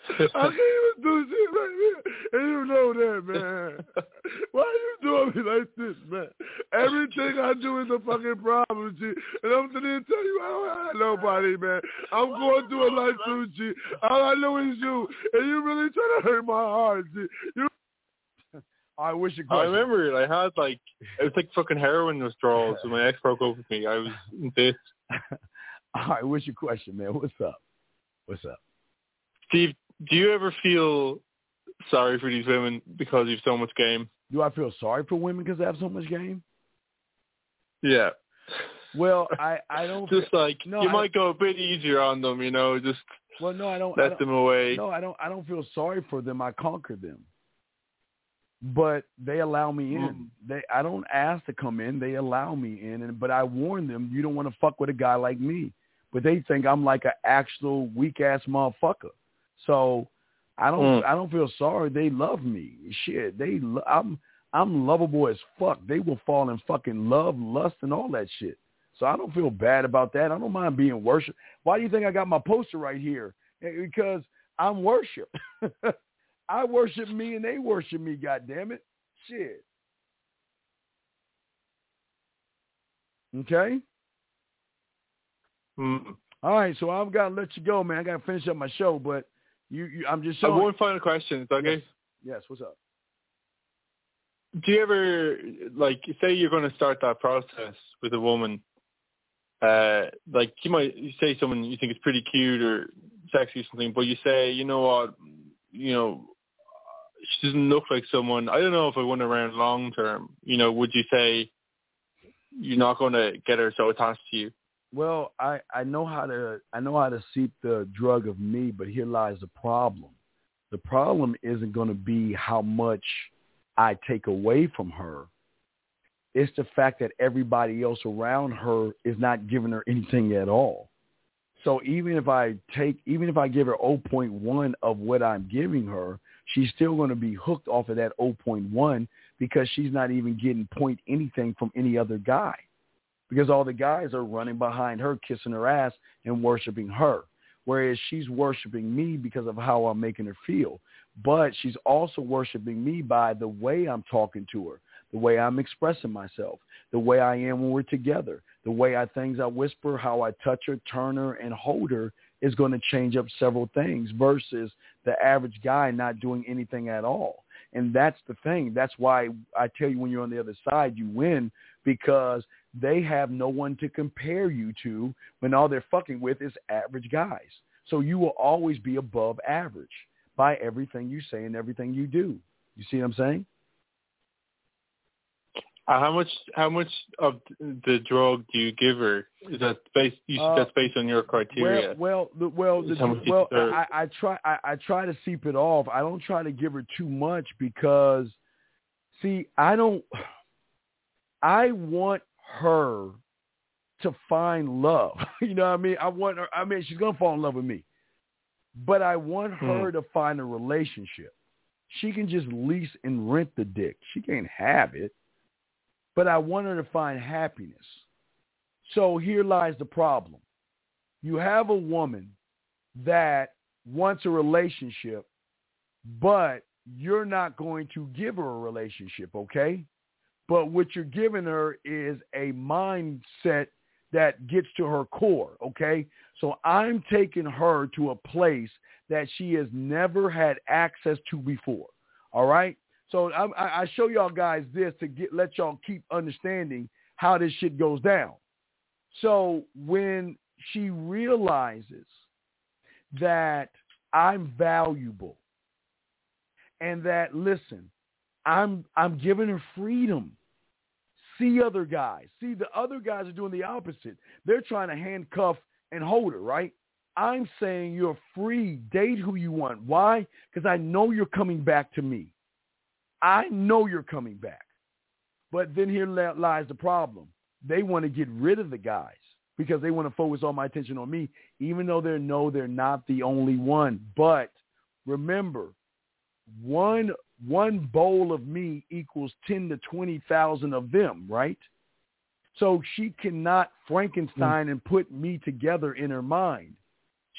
I can't even do shit like this. And you know that, man. Why are you doing me like this, man? Everything I do is a fucking problem, G. And I'm sitting here telling you I don't have nobody, man. I'm going through a life too, G. All I know is you. And you really trying to hurt my heart, G. You I wish you could. I remember I had like it was like fucking heroin withdrawals when my ex broke up with me. I was in this. All right, what's your question, man? What's up? What's up? Steve, do you ever feel sorry for these women because you have so much game? Do I feel sorry for women because they have so much game? Yeah. Well, I, I don't just like no, you I, might go a bit easier on them, you know, just well, no, I don't let I don't, them away. No, I don't. I don't feel sorry for them. I conquer them. But they allow me in. Mm. They I don't ask to come in. They allow me in. And but I warn them, you don't want to fuck with a guy like me. But they think I'm like an actual weak ass motherfucker. So I don't mm. I don't feel sorry. They love me. Shit, they lo- I'm I'm lovable as fuck. They will fall in fucking love, lust, and all that shit. So I don't feel bad about that. I don't mind being worshipped. Why do you think I got my poster right here? Because I'm worshipped. I worship me and they worship me, goddammit. Shit. Okay? Mm. All right, so I've got to let you go, man. I got to finish up my show, but you, you I'm just showing. I have one final question, okay? Yes. Yes, what's up? Do you ever, like, say you're going to start that process with a woman, uh, like, you might say someone you think is pretty cute or sexy or something, but you say, you know what, you know, she doesn't look like someone, I don't know if I want her around long term, you know, would you say you're not going to get her so attached to you? Well, I, I know how to I know how to seep the drug of me, but here lies the problem. The problem isn't going to be how much I take away from her. It's the fact that everybody else around her is not giving her anything at all. So even if I take, even if I give her zero point one of what I'm giving her, she's still going to be hooked off of that zero point one because she's not even getting point anything from any other guy. Because all the guys are running behind her, kissing her ass and worshiping her. Whereas she's worshiping me because of how I'm making her feel. But she's also worshiping me by the way I'm talking to her, the way I'm expressing myself, the way I am when we're together, the way I things I whisper, how I touch her, turn her, and hold her is going to change up several things versus the average guy not doing anything at all. And that's the thing. That's why I tell you when you're on the other side, you win because they have no one to compare you to when all they're fucking with is average guys. So you will always be above average by everything you say and everything you do. You see what I'm saying? Uh, how much? How much of the drug do you give her? Is that based? You, uh, that's based on your criteria. Well, well, the, well, the, well. I, I try. I, I try to seep it off. I don't try to give her too much because, see, I don't. I want her to find love. You know what I mean? I want her. I mean, she's gonna fall in love with me, but I want her mm. to find a relationship. She can just lease and rent the dick. She can't have it. But I want her to find happiness. So here lies the problem. You have a woman that wants a relationship, but you're not going to give her a relationship, okay? But what you're giving her is a mindset that gets to her core, okay? So I'm taking her to a place that she has never had access to before, all right? So I, I show y'all guys this to get let y'all keep understanding how this shit goes down. So when she realizes that I'm valuable and that, listen, I'm I'm giving her freedom. See other guys. See, the other guys are doing the opposite. They're trying to handcuff and hold her, right? I'm saying you're free. Date who you want. Why? Because I know you're coming back to me. I know you're coming back. But then here lies the problem. They want to get rid of the guys because they want to focus all my attention on me, even though they know they're not the only one. But remember, one one bowl of me equals ten to twenty thousand of them, right? So she cannot Frankenstein and put me together in her mind.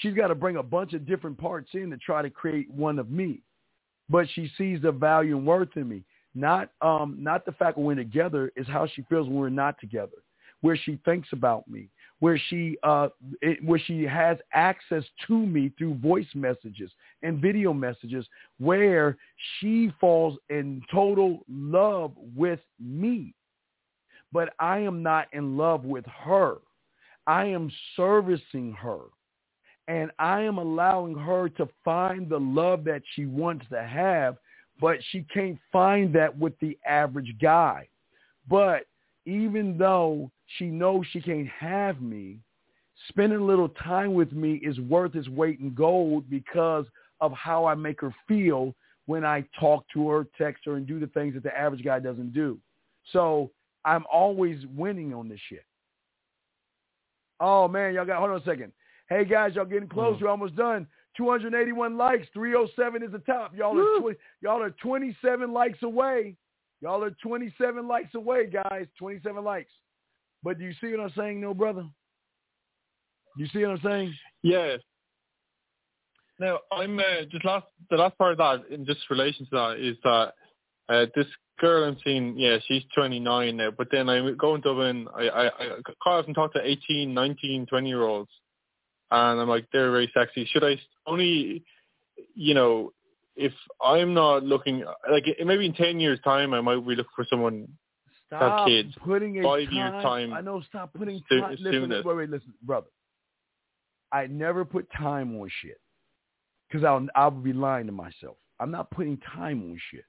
she's got to bring a bunch of different parts in to try to create one of me. But she sees the value and worth in me. Not um, not the fact that we're together, is how she feels when we're not together, where she thinks about me, where she uh, it, where she has access to me through voice messages and video messages, where she falls in total love with me. But I am not in love with her. I am servicing her. And I am allowing her to find the love that she wants to have, but she can't find that with the average guy. But even though she knows she can't have me, spending a little time with me is worth its weight in gold because of how I make her feel when I talk to her, text her, and do the things that the average guy doesn't do. So I'm always winning on this shit. Oh, man, y'all got, hold on a second. Hey, guys, y'all getting close. Mm. We're almost done. two hundred eighty-one likes. three oh seven is the top. Y'all are, tw- y'all are twenty-seven likes away. Y'all are twenty-seven likes away, guys. twenty-seven likes. But do you see what I'm saying, no, brother? You see what I'm saying? Yeah. Now, I'm uh, just last the last part of that, in just relation to that, is that uh, this girl I'm seeing, yeah, she's twenty-nine now. But then I go in Dublin, I, I, I quite often talk to eighteen, nineteen, twenty-year-olds. And I'm like, they're very sexy. Should I only, you know, if I'm not looking, like maybe in ten years' time, I might be looking for someone stop to have kids. Putting a Five time, years' time. I know, stop putting soon, time. Listen, soonest. wait, wait, listen, brother. I never put time on shit because I'll, I'll be lying to myself. I'm not putting time on shit.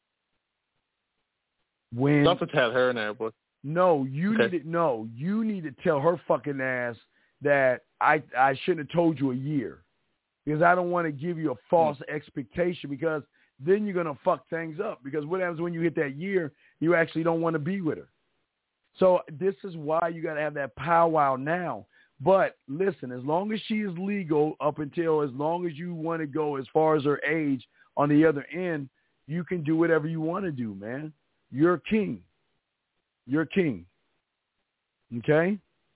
When Not to tell her now, but. No, you okay. need to, no, you need to tell her fucking ass that I I shouldn't have told you a year because I don't want to give you a false mm. expectation because then you're going to fuck things up because what happens when you hit that year, you actually don't want to be with her. So this is why you got to have that powwow now. But listen, as long as she is legal up until as long as you want to go as far as her age on the other end, you can do whatever you want to do, man. You're king. You're king. Okay?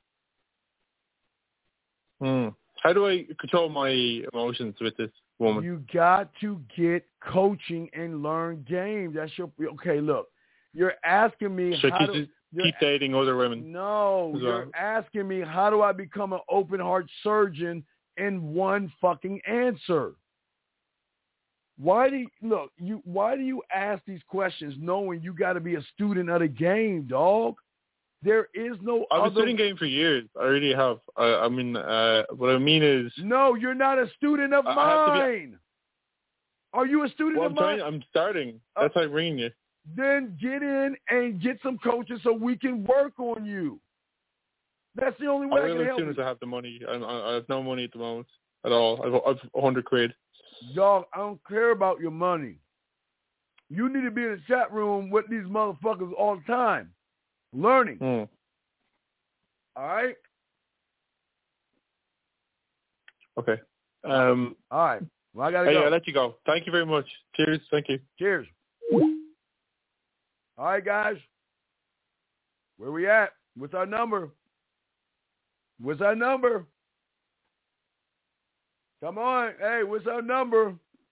Hmm. How do I control my emotions with this woman? You got to get coaching and learn game. That's your okay. Look, you're asking me Should how keep, to keep dating other women. No, well. You're asking me how do I become an open heart surgeon in one fucking answer. Why do you, look you? Why do you ask these questions knowing you got to be a student of the game, dog? There is no I've been other... studying game for years. I really have. I, I mean, uh, what I mean is... No, you're not a student of I mine. Be... Are you a student well, of I'm mine? Trying, I'm starting. That's uh, why I'm ringing you. Then get in and get some coaches so we can work on you. That's the only way I, I can help you. As soon as I have the money. I, I have no money at the moment at all. I've, I've one hundred quid. Dog, I don't care about your money. You need to be in the chat room with these motherfuckers all the time. Learning. Mm. All right? Okay. Um, all right. Well, I got to hey, go. I'll let you go. Thank you very much. Cheers. Thank you. Cheers. All right, guys. Where we at? What's our number? What's our number? Come on. Hey, what's our number?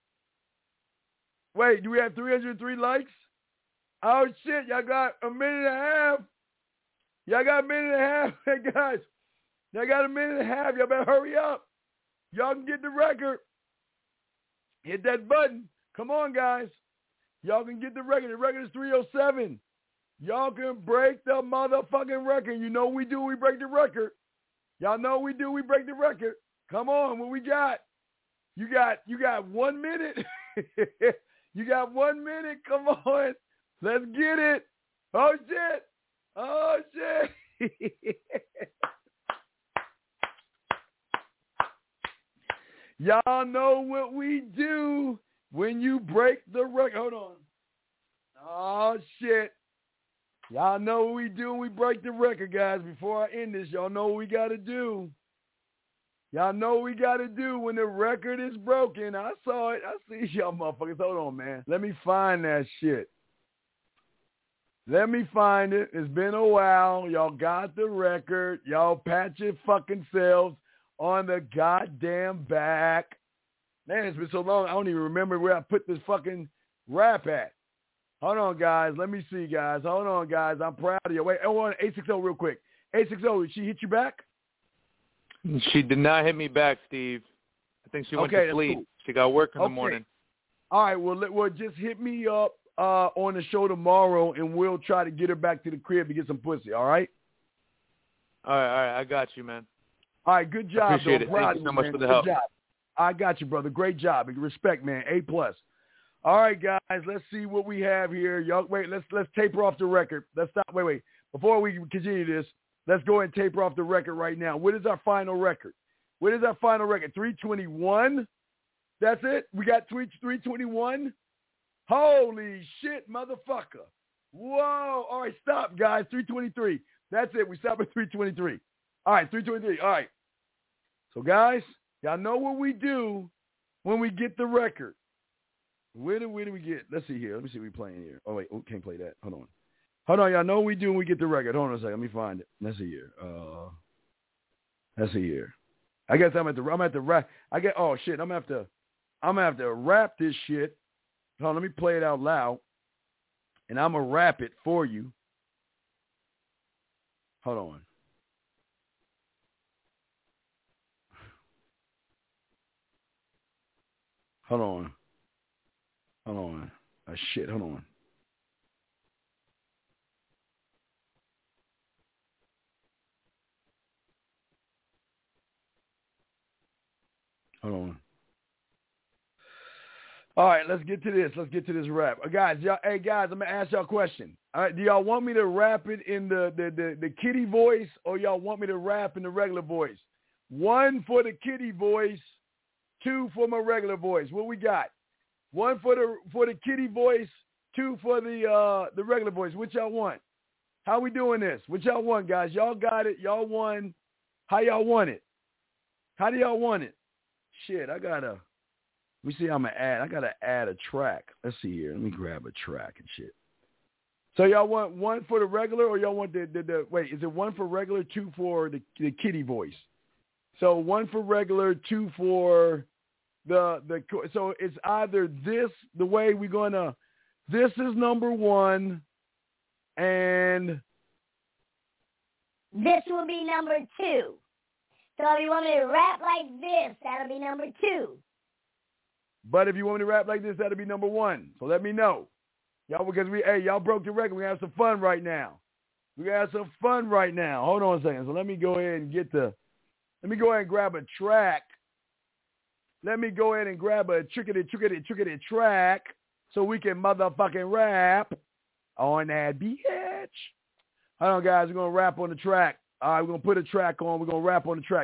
Wait, do we have three hundred three likes? Oh, shit. Y'all got a minute and a half. Y'all got a minute and a half. Hey, guys. Y'all got a minute and a half. Y'all better hurry up. Y'all can get the record. Hit that button. Come on, guys. Y'all can get the record. The record is three oh seven. Y'all can break the motherfucking record. You know we do. We break the record. Y'all know we do. We break the record. Come on. What we got? You got, you got one minute. You got one minute. Come on. Let's get it. Oh, shit. Oh, shit. Y'all know what we do when you break the record. Hold on. Oh, shit. Y'all know what we do when we break the record, guys. Before I end this, y'all know what we got to do. Y'all know what we got to do when the record is broken. I saw it. I see y'all motherfuckers. Hold on, man. Let me find that shit. Let me find it. It's been a while. Y'all got the record. Y'all pat your fucking selves on the goddamn back. Man, it's been so long, I don't even remember where I put this fucking rap at. Hold on, guys. Let me see, guys. Hold on, guys. I'm proud of you. Wait, oh, on eight six zero real quick. eight six zero, did she hit you back? She did not hit me back, Steve. I think she went okay, to sleep. Cool. She got work in okay. the morning. All right, well, let, well, just hit me up uh, on the show tomorrow, and we'll try to get her back to the crib to get some pussy, all right? All right, all right. I got you, man. All right, good job. I appreciate though. it. Proud Thank you so much man. for the good help. Job. I got you, brother. Great job. Respect, man. A plus. All right, guys. Let's see what we have here. Y'all, wait. Let's let's taper off the record. Let's stop. Wait, wait. Before we continue this, let's go ahead and taper off the record right now. What is our final record? What is our final record? three twenty-one. That's it. We got three three twenty-one. Holy shit, motherfucker! Whoa. All right, stop, guys. three twenty-three. That's it. We stop at three twenty-three. All right, three twenty-three. All right. So, guys, y'all know what we do when we get the record. Where do, where do we get? Let's see here. Let me see what we're playing here. Oh, wait. Oh, can't play that. Hold on. Hold on. Y'all know what we do when we get the record. Hold on a second. Let me find it. Let's see here. Uh, let's see here. I guess I'm at the, I'm at the rap. I get, oh, shit. I'm going to have to, I'm going to have to rap this shit. Hold on. Let me play it out loud. And I'm going to rap it for you. Hold on. Hold on. Hold on. Oh, shit. Hold on. Hold on. All right, let's get to this. Let's get to this rap. Uh, guys, y'all, hey, guys, I'm going to ask y'all a question. All right, do y'all want me to rap it in the, the, the, the kitty voice, or y'all want me to rap in the regular voice? One for the kitty voice, two for my regular voice. What we got? One for the for the kitty voice, two for the uh, the regular voice. What y'all want? How we doing this? What y'all want, guys? Y'all got it. Y'all won. How y'all want it? How do y'all want it? Shit, I gotta. Let me see how I'm gonna add. I gotta add a track. Let's see here. Let me grab a track and shit. So y'all want one for the regular, or y'all want the the, the wait? Is it one for regular, two for the the kitty voice? So one for regular, two for the the. So it's either this the way we're gonna. This is number one, and this will be number two. So if you want me to rap like this, that'll be number two. But if you want me to rap like this, that'll be number one. So let me know. Y'all, because we, hey, y'all broke the record. We're going to have some fun right now. We're going to have some fun right now. Hold on a second. So let me go ahead and get the, let me go ahead and grab a track. Let me go ahead and grab a trickety, trickety, trickety track so we can motherfucking rap on that bitch. Hold on, guys. We're going to rap on the track. All right, we're going to put a track on. We're going to rap on the track.